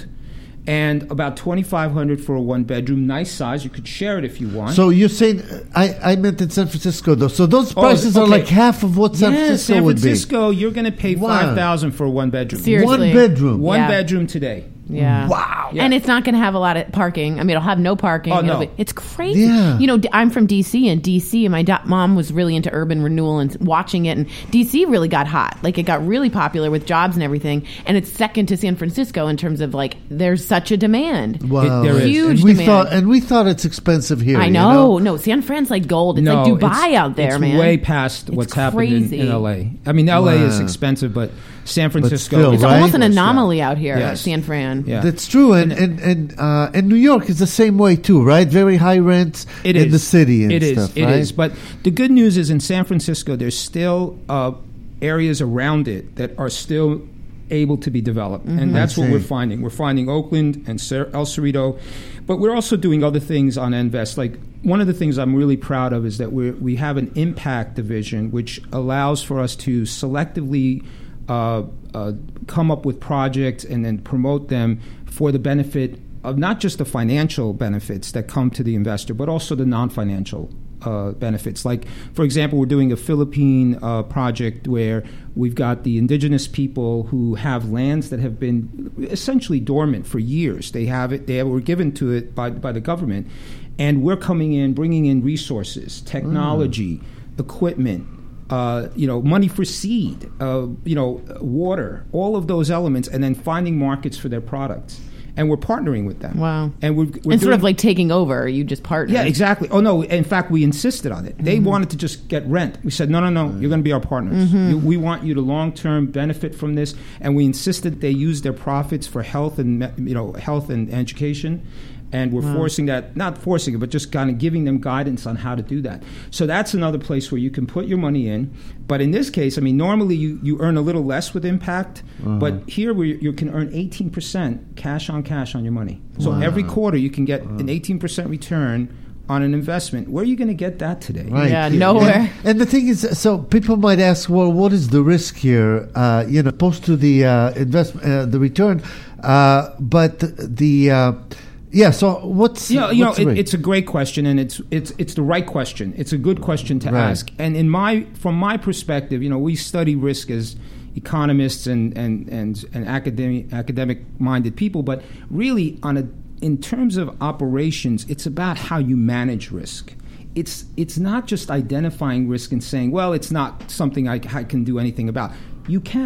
and about twenty-five hundred dollars for a one bedroom, nice size. You could share it if you want. So you're saying I, I meant in San Francisco though. So those Oh, prices are okay. like half of what San yeah, Francisco San would Francisco, you're going to pay Wow. five thousand dollars for a one bedroom. be. Seriously. One bedroom. One Yeah. bedroom today. Yeah. Wow. Yeah. And it's not going to have a lot of parking. I mean, it'll have no parking. Oh, It'll no. be- it's crazy. Yeah. You know, D- I'm from D C, and D C, and my da- mom was really into urban renewal and watching it, and D C really got hot. Like, it got really popular with jobs and everything, and it's second to San Francisco in terms of, like, there's such a demand. Wow. It- there is. Huge and we demand. thought and we thought it's expensive here. I you know. No, San Fran's like gold. It's no, like Dubai it's, out there, it's man. way past It's what's happening in, crazy. in L A. I mean, L A is Wow. expensive, but San Francisco still, is It's right? almost an Yeah. anomaly out here, Yes. San Fran. Yeah. That's true, and and and uh, and New York is the same way too, right? Very high rents It in is. the city and It is. stuff, It right? is. But the good news is in San Francisco, there's still uh, areas around it that are still able to be developed, and that's I what see. we're finding. We're finding Oakland and Cer- El Cerrito, but we're also doing other things on Invest. Like, one of the things I'm really proud of is that we we have an impact division which allows for us to selectively uh, uh, come up with projects and then promote them for the benefit of not just the financial benefits that come to the investor, but also the non-financial uh, benefits. Like, for example, we're doing a Philippine uh, project where we've got the indigenous people who have lands that have been essentially dormant for years. They have it; they were given to it by by the government, and we're coming in, bringing in resources, technology, mm. equipment. Uh, you know, money for seed, uh, you know, water, all of those elements, and then finding markets for their products. And we're partnering with them. Wow. And we're, we're Instead doing, of like taking over, you just partner. yeah, exactly. Oh, no, in fact, we insisted on it. They mm-hmm. wanted to just get rent. We said, no, no, no, you're going to be our partners. Mm-hmm. You, we want you to long-term benefit from this. And we insisted they use their profits for health and, you know, health and education. And we're wow. forcing that, not forcing it, but just kind of giving them guidance on how to do that. So that's another place where you can put your money in. But in this case, I mean, normally you, you earn a little less with impact, uh-huh. but here we, you can earn eighteen percent cash on cash on your money. So wow. every quarter you can get wow. an eighteen percent return on an investment. Where are you going to get that today? Right. Yeah, nowhere. And, and the thing is, so people might ask, well, what is the risk here? Uh, you know, opposed to the uh, investment, uh, the return, uh, but the. Uh, Yeah. So what's you know, you know what's it, it's a great question, and it's it's it's the right question. It's a good question to right. ask. And in my from my perspective, you know, we study risk as economists and and and, and academic academic minded people, but really on a in terms of operations, it's about how you manage risk. It's it's not just identifying risk and saying, well, it's not something I, I can do anything about. You can.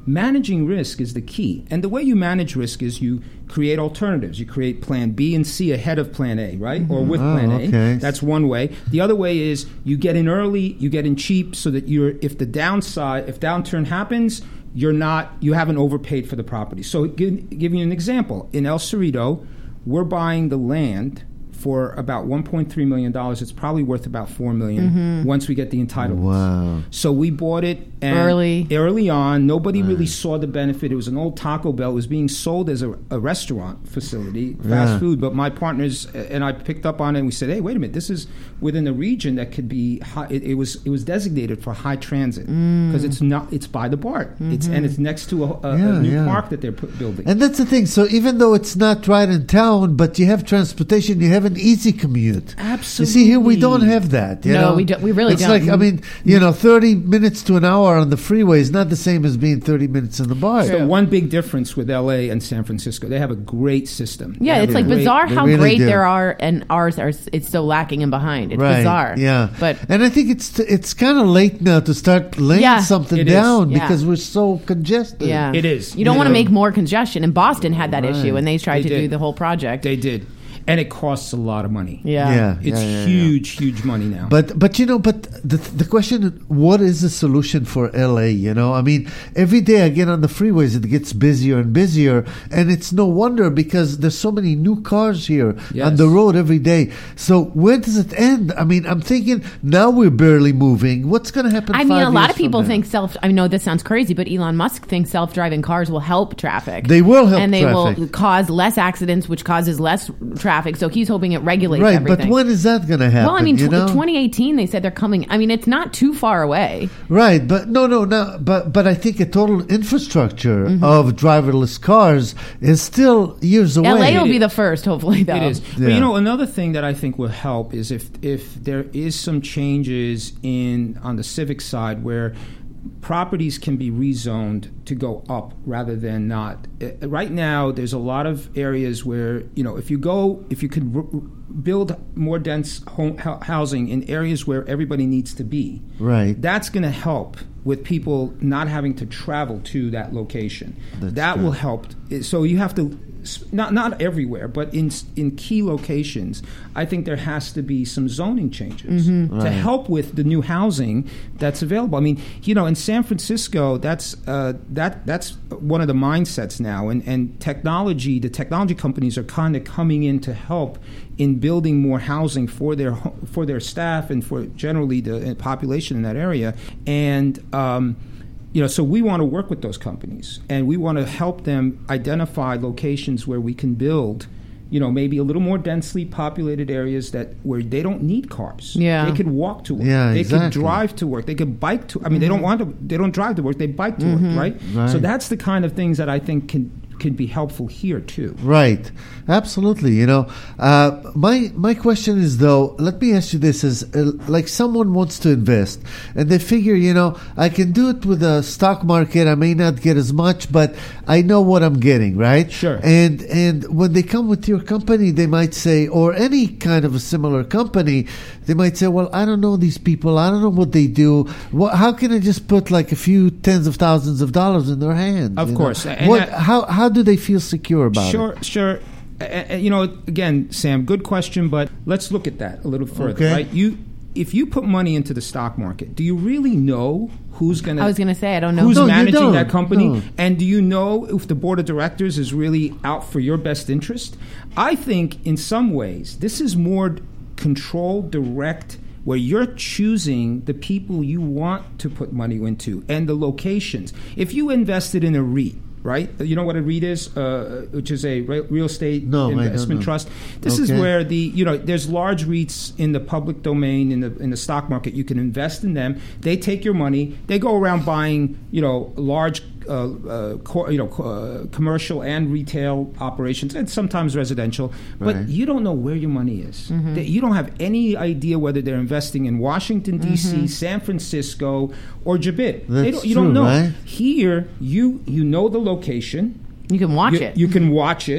managing risk is the key. And the way you manage risk is you create alternatives. You create plan B and C ahead of plan A, right? Mm-hmm. Or with oh, plan A. Okay. That's one way. The other way is you get in early, you get in cheap so that you're, if the downside, if downturn happens, you're not, you haven't overpaid for the property. So give, give you an example. In El Cerrito, we're buying the land for about one point three million dollars. It's probably worth about four million dollars mm-hmm. once we get the entitlements. Wow. So we bought it and early. Early on. Nobody Right. really saw the benefit. It was an old Taco Bell. It was being sold as a, a restaurant facility, fast Yeah. food. But my partners and I picked up on it and we said, hey, wait a minute. This is within a region that could be high. It, it was it was designated for high transit because mm. it's not. It's by the BART. Mm-hmm. It's and it's next to a, a, Yeah, a new yeah. park that they're put, building. And that's the thing. So even though it's not right in town, but you have transportation, you have an easy commute. Absolutely. You see, here we don't have that. You No, know? we do- we really it's don't. like, I mean, you know, thirty minutes to an hour on the freeway is not the same as being thirty minutes in the bar. So one big difference with L A and San Francisco, they have a great system. They Yeah, have it's a like great- bizarre They how really great do. there are, and ours are. It's still lacking and behind. It's Right, bizarre. yeah. but And I think it's it's kind of late now to start laying Yeah. something It is. down Yeah. because we're so congested. yeah, It is. You don't You want to know. make more congestion. And Boston had that Right. issue, and they tried They to do did. the whole project. They did. And it costs a lot of money. yeah. Yeah. It's yeah, yeah, yeah. huge, huge money now. But but you know, but the the question, what is the solution for L A? You know, I mean, every day I get on the freeways, it gets busier and busier, and it's no wonder because there's so many new cars here Yes. on the road every day. So where does it end? I mean, I'm thinking now we're barely moving. What's going to happen? I mean, five a lot years of people from now? think self. I know this sounds crazy, but Elon Musk thinks self-driving cars will help traffic. They will help and they traffic. will cause less accidents, which causes less traffic. So he's hoping it regulates right. everything. But when is that going to happen? well, I mean, you tw- know? twenty eighteen, they said they're coming. I mean, it's not too far away. Right, but no, no, no, but but I think a total infrastructure Mm-hmm. of driverless cars is still years away. L A will It be is. the first, hopefully, though. It is. Yeah. But you know, another thing that I think will help is if if there is some changes in on the civic side where properties can be rezoned to go up rather than not. Uh, Right now, there's a lot of areas where, you know, if you go, if you could r- r- build more dense home, hou- housing in areas where everybody needs to be, Right. that's going to help with people not having to travel to that location. That's that true. will help. So you have to, not not everywhere, but in in key locations, I think there has to be some zoning changes to Right. help with the new housing that's available. I mean, you know, in San Francisco, that's uh, that that's one of the mindsets now, and and technology, the technology companies are kind of coming in to help in building more housing for their ho- for their staff and for generally the population in that area, and. Um, You know, so we want to work with those companies, and we want to help them identify locations where we can build, you know, maybe a little more densely populated areas that where they don't need cars. Yeah. They could walk to work. Yeah, they exactly. could drive to work. They could bike to. I mean, they don't want to. They don't drive to work. They bike to work, right? Right. So that's the kind of things that I think can can be helpful here too. Right, absolutely. You know, uh, my my question is though. Let me ask you this: is uh, like someone wants to invest, and they figure, you know, I can do it with the stock market. I may not get as much, but I know what I'm getting, right? Sure. And and when they come with your company, they might say, or any kind of a similar company, they might say, well, I don't know these people. I don't know what they do. What, how can I just put like a few tens of thousands of dollars in their hands? Of you know? course. And What? that- how how do they feel secure about it? Sure, sure. Uh, you know, again, Sam, good question, but let's look at that a little further, Okay. right? You, if you put money into the stock market, do you really know who's going to? I was going to say, I don't know. Who's No, you managing don't. that company? No. And do you know if the board of directors is really out for your best interest? I think in some ways this is more controlled, direct, where you're choosing the people you want to put money into and the locations. If you invested in a REIT, right? You know what a REIT is, uh, which is a re- real estate No, I don't investment know. trust. This is Okay. where the you know there's large REITs in the public domain in the in the stock market. You can invest in them. They take your money. They go around buying you know large uh, uh, co- you know co- uh, commercial and retail operations and sometimes residential. But Right. you don't know where your money is. They- you don't have any idea whether they're investing in Washington D C, San Francisco, or Jabit. They That's don't, you true, don't know. right? Here, you you know the location. You can watch You, it. you can watch it.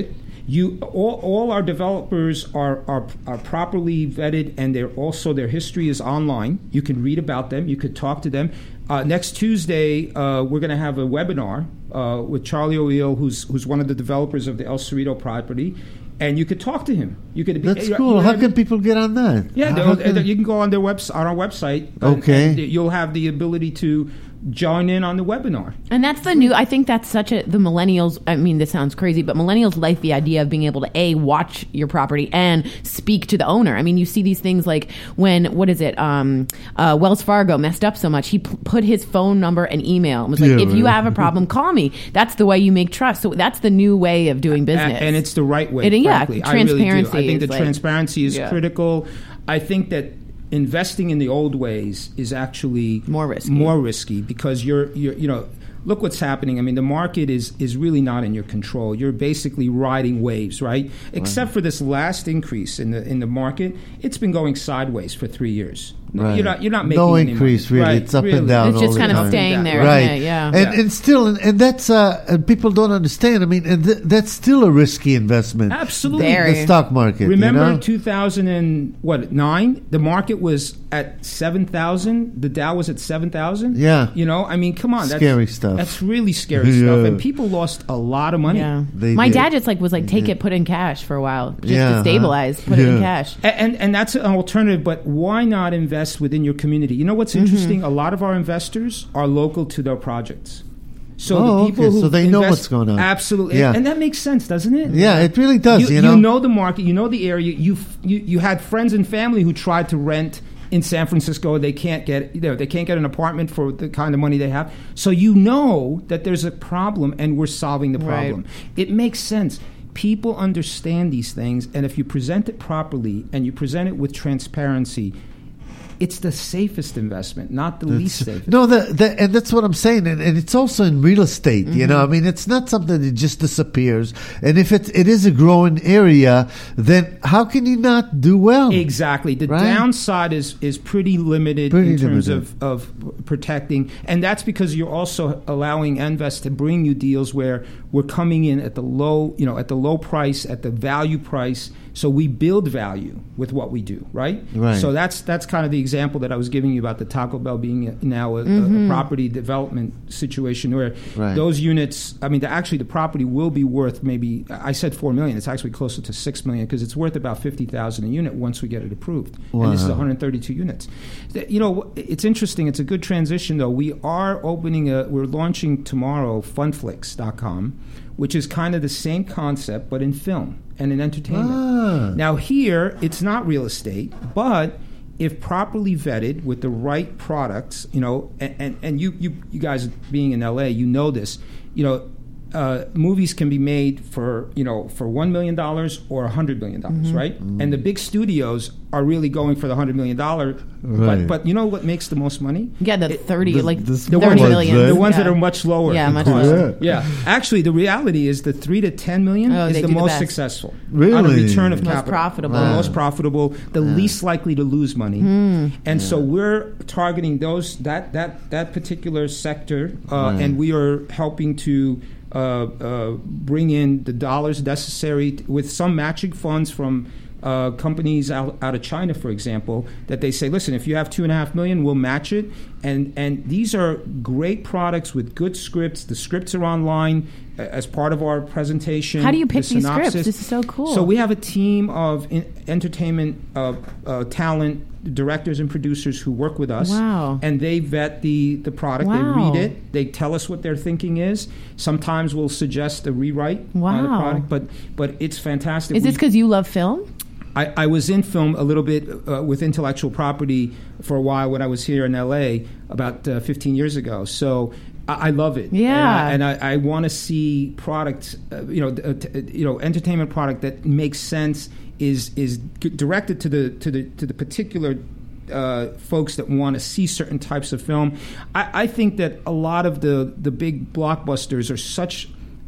You all, all our developers are, are are properly vetted, and they're also their history is online. You can read about them. You could talk to them. Uh, next Tuesday, uh, we're going to have a webinar uh, with Charlie O'Neill, who's who's one of the developers of the El Cerrito property, and you could talk to him. You could. That's you, cool. You How have, can people get on that? Yeah, How they'll- can- you can go on their webs on our website. and- Okay. and you'll have the ability to join in on the webinar. And that's the new, I think that's such a, the millennials, I mean, this sounds crazy, but millennials like the idea of being able to, A, watch your property and speak to the owner. I mean, you see these things like when, what is it, um, uh, Wells Fargo messed up so much, he p- put his phone number and email and was like, Yeah, if you right. have a problem, call me. That's the way you make trust. So that's the new way of doing business. A- and it's the right way. It- yeah, frankly. I really do. transparency I think the is like- transparency is Yeah. critical. I think that investing in the old ways is actually More risky. More risky because you're you're you know. Look what's happening. I mean, the market is is really not in your control. You're basically riding waves, right? Except for this last increase in the in the market, it's been going sideways for three years. Right. You're not you're not making no any increase money. really. Right, It's up really. and down. It's all just the kind of time. staying Yeah. there. Right. isn't it? Yeah. And, Yeah. and still, and, and that's uh, and people don't understand. I mean, and th- that's still a risky investment. Absolutely. Very. The stock market. Remember you know? in two thousand and what nine, the market was at seven thousand. The Dow was at seven thousand. Yeah. you know, I mean, come on, that's, Scary stuff. That's really scary Yeah. stuff, and people lost a lot of money. Yeah. They My did. dad just like was like, take it, put in cash for a while, just Yeah, to huh? stabilize, put it in Yeah. cash. A- And and that's an alternative, but why not invest within your community? You know what's Mm-hmm. interesting? A lot of our investors are local to their projects. So Oh, the people okay. who So they know invest- what's going on. Absolutely, Yeah. and that makes sense, doesn't it? Yeah, it really does. You, You, know? the market, you know the area. You you you had friends and family who tried to rent in San Francisco. They can't get you know they can't get an apartment for the kind of money they have. So you know that there's a problem, and we're solving the Right. problem. It makes sense. People understand these things, and if you present it properly and you present it with transparency, it's the safest investment, not the least safest. No, the, the, and that's what I'm saying, and, and it's also in real estate. You know, I mean, it's not something that just disappears. And if it it is a growing area, then how can you not do well? Exactly. The Right? downside is is pretty limited Pretty in terms limited. of, of protecting, and that's because you're also allowing Envest to bring you deals where we're coming in at the low, you know, at the low price, at the value price. So we build value with what we do, right? Right. So that's that's kind of the example that I was giving you about the Taco Bell being a, now a, Mm-hmm. a property development situation where Right. those units. I mean, the, actually, the property will be worth maybe. I said four million. It's actually closer to six million because it's worth about fifty thousand a unit once we get it approved. And this is Wow. one hundred thirty-two units. Th- You know, it's interesting. It's a good transition, though. We are opening a. We're launching tomorrow funflix dot com, which is kind of the same concept but in film and in entertainment. Ah. Now here, it's not real estate, but if properly vetted with the right products, you know, and, and, and you, you you guys being in L A, you know this, you know, uh, movies can be made for, you know, for one million dollars or one hundred million dollars, Mm-hmm. right? And the big studios are really going for the one hundred million dollars. Right. But, but you know what makes the most money? Yeah, the It- thirty, the- like the thirty small ones, million. right? The ones yeah. that are much lower. Yeah, in much cost. lower. Yeah. Actually, the reality is the three to ten million Oh, is they the do the most best. successful. Really? On a return of Most capital. profitable. The Wow. most profitable, the least likely to lose money. Hmm. And so we're targeting those that that that particular sector, uh, Right. and we are helping to uh, uh, bring in the dollars necessary t- with some matching funds from. Uh, companies out, out of China, for example, that they say, listen, if you have two and a half million, we'll match it. And and these are great products with good scripts. The scripts are online uh, as part of our presentation. How do you pick the these scripts? synopsis. This is so cool. So we have a team of in- entertainment uh, uh, talent directors and producers who work with us. Wow. And they vet the, the product. They Wow. read it. They tell us what their thinking is. Sometimes we'll suggest a rewrite on the Wow. product. But but it's fantastic. Is this We- because you love film? I, I was in film a little bit uh, with intellectual property for a while when I was here in L A about uh, fifteen years ago. So I, I love it. Yeah. and I, and I, I want to see product, uh, you know, uh, t- you know, entertainment product that makes sense, is is g- directed to the to the to the particular. Uh, folks that want to see certain types of film. I, I think that a lot of the, the big blockbusters are such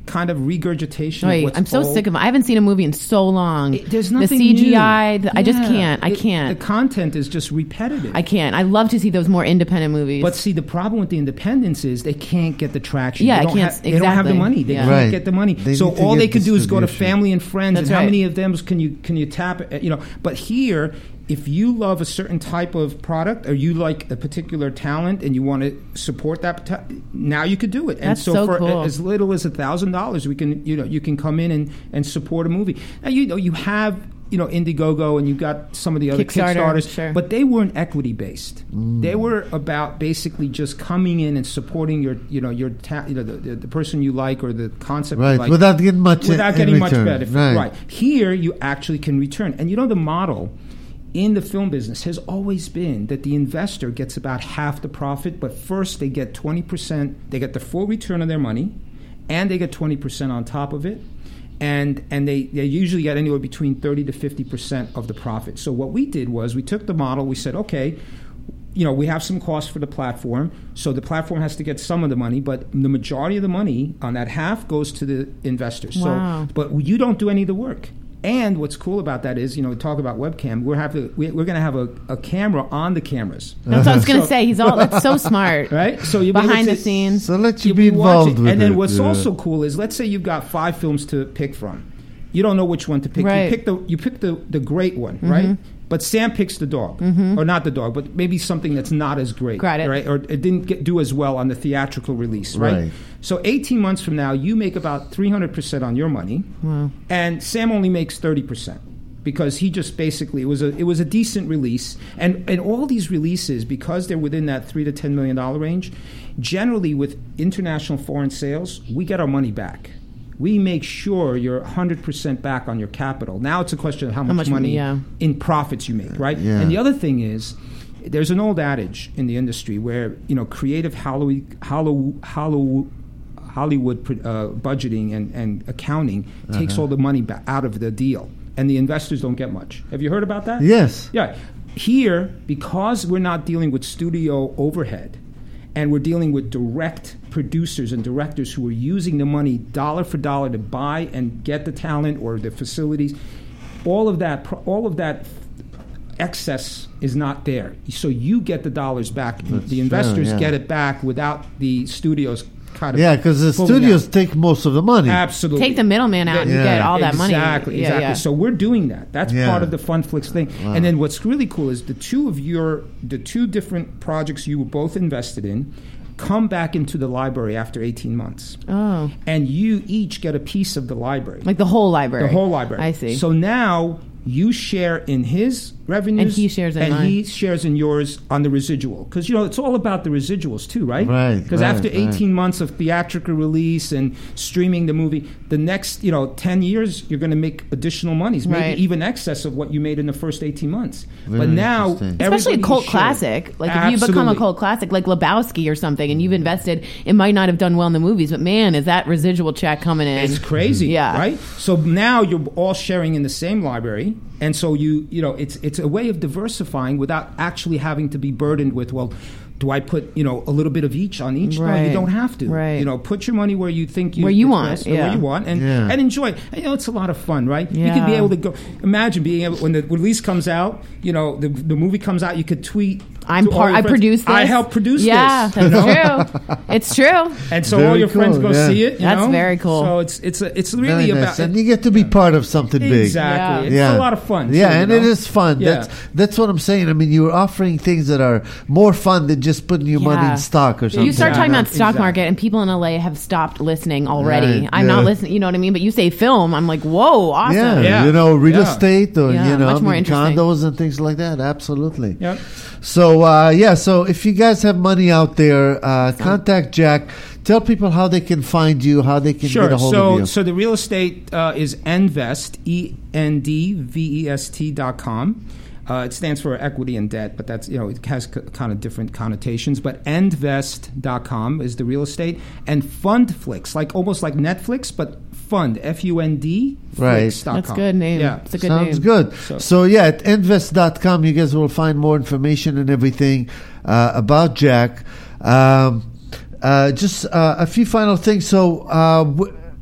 kind of regurgitation. Wait, of what's I'm so told. sick of it. I haven't seen a movie in so long. It- there's the nothing C G I. new. The, I just Yeah. can't. I It- can't. The content is just repetitive. I can't. I love to see those more independent movies. But see, the problem with the independents is they can't get the traction. Yeah, they I don't can't- Have, they don't have the exactly. money. They Yeah. can't Right. get the money. They so need to all get they could do is go to distribution. family and friends. That's and how right. many of them can you can you tap? You know. But here, if you love a certain type of product or you like a particular talent and you want to support that, ta- now you could do it. And That's so, so for cool. as little as a thousand dollars, we can you know you can come in and, and support a movie. Now you know you have. You know, Indiegogo, and you got some of the other Kickstarter, Kickstarters, sure. but they weren't equity based. They were about basically just coming in and supporting your, you know, your ta- you know, the, the, the person you like or the concept Right, you like, without getting much without in getting much return. benefit. Right. Right. Here, you actually can return, and you know the model in the film business has always been that the investor gets about half the profit, but first they get twenty percent. They get the full return of their money, and they get twenty percent on top of it. And and they, they usually get anywhere between thirty to fifty percent of the profit. So what we did was we took the model, we said, okay, you know, we have some costs for the platform, so the platform has to get some of the money, but the majority of the money on that half goes to the investors. Wow. So, but you don't do any of the work. And what's cool about that is, you know, we talk about webcam. We're have to, we're going to have a, a camera on the cameras, That's what I was going to So- say. He's all that's so smart. right? So you'll be able Behind to- the scenes. So let you You'll be be involved watching. with And then it. what's yeah. also cool is, let's say you've got five films to pick from. You don't know which one to pick. Right. You pick the you pick the, the great one, right? But Sam picks the dog, or not the dog, but maybe something that's not as great, Got it. right? Or it didn't get, do as well on the theatrical release, right? Right. So eighteen months from now, you make about three hundred percent on your money, and Sam only makes thirty percent. Because he just basically it was a it was a decent release, and and all these releases, because they're within that three to ten million dollar range, generally with international foreign sales, we get our money back. We make sure you're one hundred percent back on your capital. Now it's a question of how much, much money money, yeah. in profits you make, right? Yeah. And the other thing is, there's an old adage in the industry where, you know, creative Hollywood, Hollywood, Hollywood Hollywood uh, budgeting and, and accounting takes all the money back out of the deal, and the investors don't get much. Have you heard about that? Yes. Yeah. Here, because we're not dealing with studio overhead, and we're dealing with direct producers and directors who are using the money dollar for dollar to buy and get the talent or the facilities, all of that, pro- all of that excess is not there. So you get the dollars back. That's the investors fair, yeah. get it back without the studios kind of Yeah, because the pulling studios out. take most of the money. Absolutely. Take the middleman out and you Yeah. get all that money. Exactly, Yeah, exactly. yeah. So we're doing that. That's Yeah. part of the FunFlix thing. Wow. And then what's really cool is the two of your, the two different projects you were both invested in come back into the library after eighteen months. Oh, And you each get a piece of the library. like the whole library. The whole library. I see. So now you share in his revenues, And he shares in and mine. he shares in yours on the residual. Because you know it's all about the residuals too, right? Right, Because right, after right. eighteen months of theatrical release and streaming the movie, the next you know ten years you're going to make additional monies, maybe Right. even excess of what you made in the first eighteen months. Very but now, interesting. Especially a everybody cult shares. classic. Like if you become a Absolutely. cult classic, like Lebowski or something, and you've invested, it might not have done well in the movies, but man, is that residual check coming in? It's crazy, Yeah. right? So now you're all sharing in the same library, and so you you know it's it's a way of diversifying without actually having to be burdened with, well, do I put you know a little bit of each on each? No, Right. you don't have to. Right. You know, put your money where you think you Where you it's want, best, or yeah. where you want, and Yeah. and enjoy it. And, you know, it's a lot of fun, right? You could be Yeah. able to go. Imagine being able when the release comes out. You know, the the movie comes out. You could tweet. I'm to all part. your I friends, produced this. I helped produce yeah, this. you that's know? true. It's true. And so Very all your friends cool, go yeah. see it. You That's know? very cool. So it's it's a, it's Very really nice. about and you get to be part of something big. Exactly. Yeah. It's a lot of fun. Yeah, too, and you it know? is fun. Yeah. That's that's what I'm saying. I mean, you're offering things that are more fun than just putting your money Yeah. in stock or something. You start talking about stock Exactly. market, and people in L A have stopped listening already. Right, I'm yeah. not listening. You know what I mean? But you say film, I'm like, whoa, awesome. Yeah, Yeah. you know, real Yeah. estate or Yeah, you know, much I more mean, interesting. condos and things like that. Absolutely. Yep. So uh, yeah, so if you guys have money out there, uh, contact Jack. Tell people how they can find you, how they can Sure. get a hold so of you. so the real estate uh, is Endvest, E N D V E S T dot com. Uh, it stands for equity and debt, but that's you know it has c- kind of different connotations. But endvest dot com is the real estate, and FundFlix, like almost like Netflix, but fund F U N D Right. Flix dot com. That's a good name. Yeah. It's a good Sounds name. good. So- So, yeah, at invest dot com, you guys will find more information and everything uh, about Jack. Um, uh, just uh, a few final things. So, uh, w-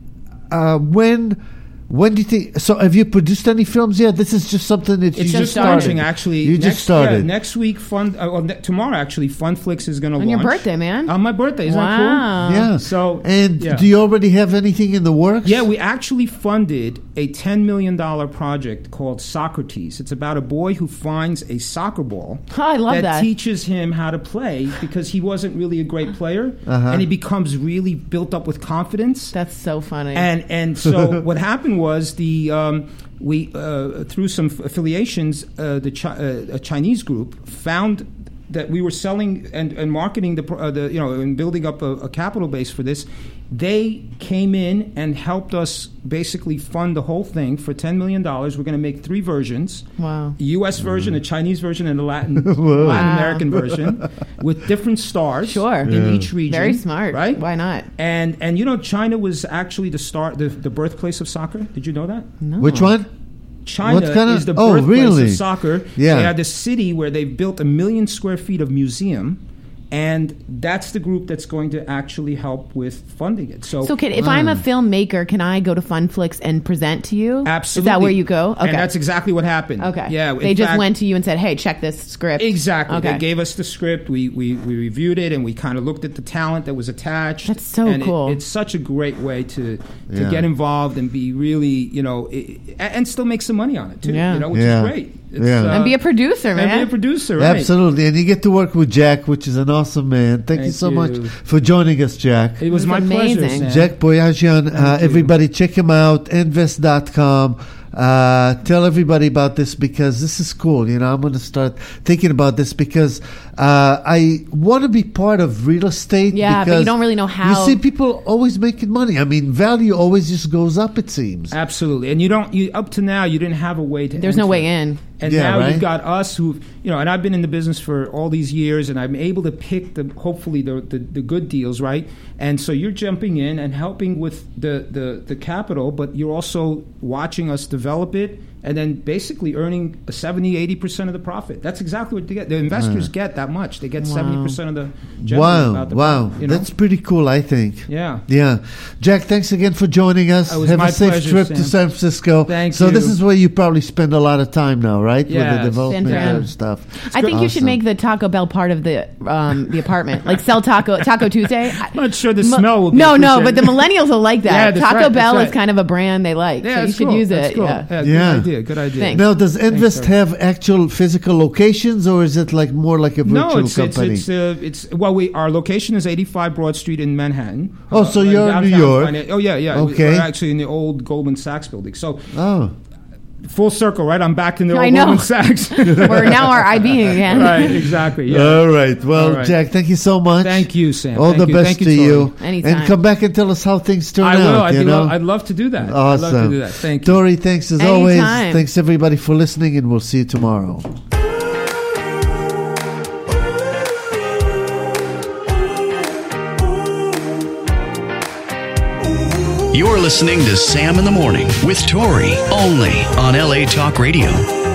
uh, when when do you think? So, have you produced any films yet? This is just something that It's you just just started. launching, actually. You next, just started. Yeah, next week, Fun. Uh, well, ne- tomorrow, actually, Funflix is going to On launch. your birthday, man. On my birthday. Isn't that Wow. cool? Yeah. So, and yeah. do you already have anything in the works? Yeah, we actually funded a ten million dollars project called Socrates. It's about a boy who finds a soccer ball Oh, I love that. teaches him how to play because he wasn't really a great player, Uh-huh. and he becomes really built up with confidence. That's so funny. And and so what happened was the um, we uh, through some f- affiliations, uh, the Chi- uh, a Chinese group found that we were selling and, and marketing the, pro- uh, the you know and building up a, a capital base for this. They came in and helped us basically fund the whole thing for ten million dollars. We're going to make three versions. Wow. A U S version, a Chinese version, and a Latin, Whoa. Latin Wow. American version with different stars Sure. in Yeah. each region. Very smart. Right? Why not? And and you know, China was actually the start, the, the birthplace of soccer. Did you know that? No. Which one? China What kind of- is the oh, birthplace really? of soccer. Yeah. They had this city where they've built a million square feet of museum, and that's the group that's going to actually help with funding it. So, So, can, if I'm a filmmaker, can I go to Funflix and present to you? absolutely. Is that where you go? Okay. And that's exactly what happened. okay. Yeah. in They just fact- went to you and said, "Hey, check this script." Exactly. Okay. They gave us the script. We, we, we reviewed it, and we kind of looked at the talent that was attached. That's so and it- cool. it's such a great way to to Yeah. get involved and be really, you know, i i- and still make some money on it too. Yeah. You know, which Yeah. is great. It's, Yeah. and be a producer, man. and be a producer. Right? Absolutely, and you get to work with Jack, which is an awesome man. Thank, you Thank so you. much for joining us, Jack. It was It was my pleasure. amazing. Sam. Jack Boyajian, uh, you. everybody check him out, invest dot com. Uh, tell everybody about this because this is cool. You know, I'm going to start thinking about this because uh, I want to be part of real estate. Yeah, but because you don't really know how. You see people always making money. I mean, value always just goes up, it seems. Absolutely. And you don't, you up to now, you didn't have a way to There's no enter. way in. And Yeah, now right? you've got us who, you know, and I've been in the business for all these years, and I'm able to pick the hopefully the the, the good deals, right? And so you're jumping in and helping with the, the, the capital, but you're also watching us develop it and then basically earning a seventy, eighty percent of the profit. That's exactly what they get. The investors get that much. They get Wow. seventy percent of the generally Wow, about the wow. profit, you know? That's pretty cool, I think. Yeah. Yeah. Jack, thanks again for joining us. It was Have my a safe pleasure, trip to Sam. San Francisco. Thank so you. this is where you probably spend a lot of time now, right? With Yes. the development San Fran. and stuff. I think you should Awesome. make the Taco Bell part of the um, the apartment, like sell taco Taco Tuesday. I'm not sure the Mo- smell will be No, no, but appreciated. the millennials will like that. Yeah, that's Taco right, that's Bell is right. kind of a brand they like, Yeah, so you that's should cool. use That's it. cool. Yeah. Yeah, Yeah. Good idea. Good idea. Thanks. Now, does Invest sir. have actual physical locations, or is it like more like a virtual No, it's it's company? it's, uh, it's well, we our location is eighty-five Broad Street in Manhattan. Oh, so uh, you're in New downtown York. Finan- Oh yeah, yeah. Okay. We're actually in the old Goldman Sachs building. So oh, full circle, right? I'm back in the I old know. Goldman Sachs. We're now our IBing again. Right, exactly. Yeah. all right. Well, All right. Jack, thank you so much. Thank you, Sam. All Thank the you. best Thank you, to Tori. you. Anytime. And come back and tell us how things turn I out. will. I'd, you be know? lo- I'd love to do that. Awesome. I'd love to do that. Thank you. Tori, thanks as Anytime. always. Thanks everybody for listening, and we'll see you tomorrow. You're listening to Sam in the Morning with Tori, only on L A Talk Radio.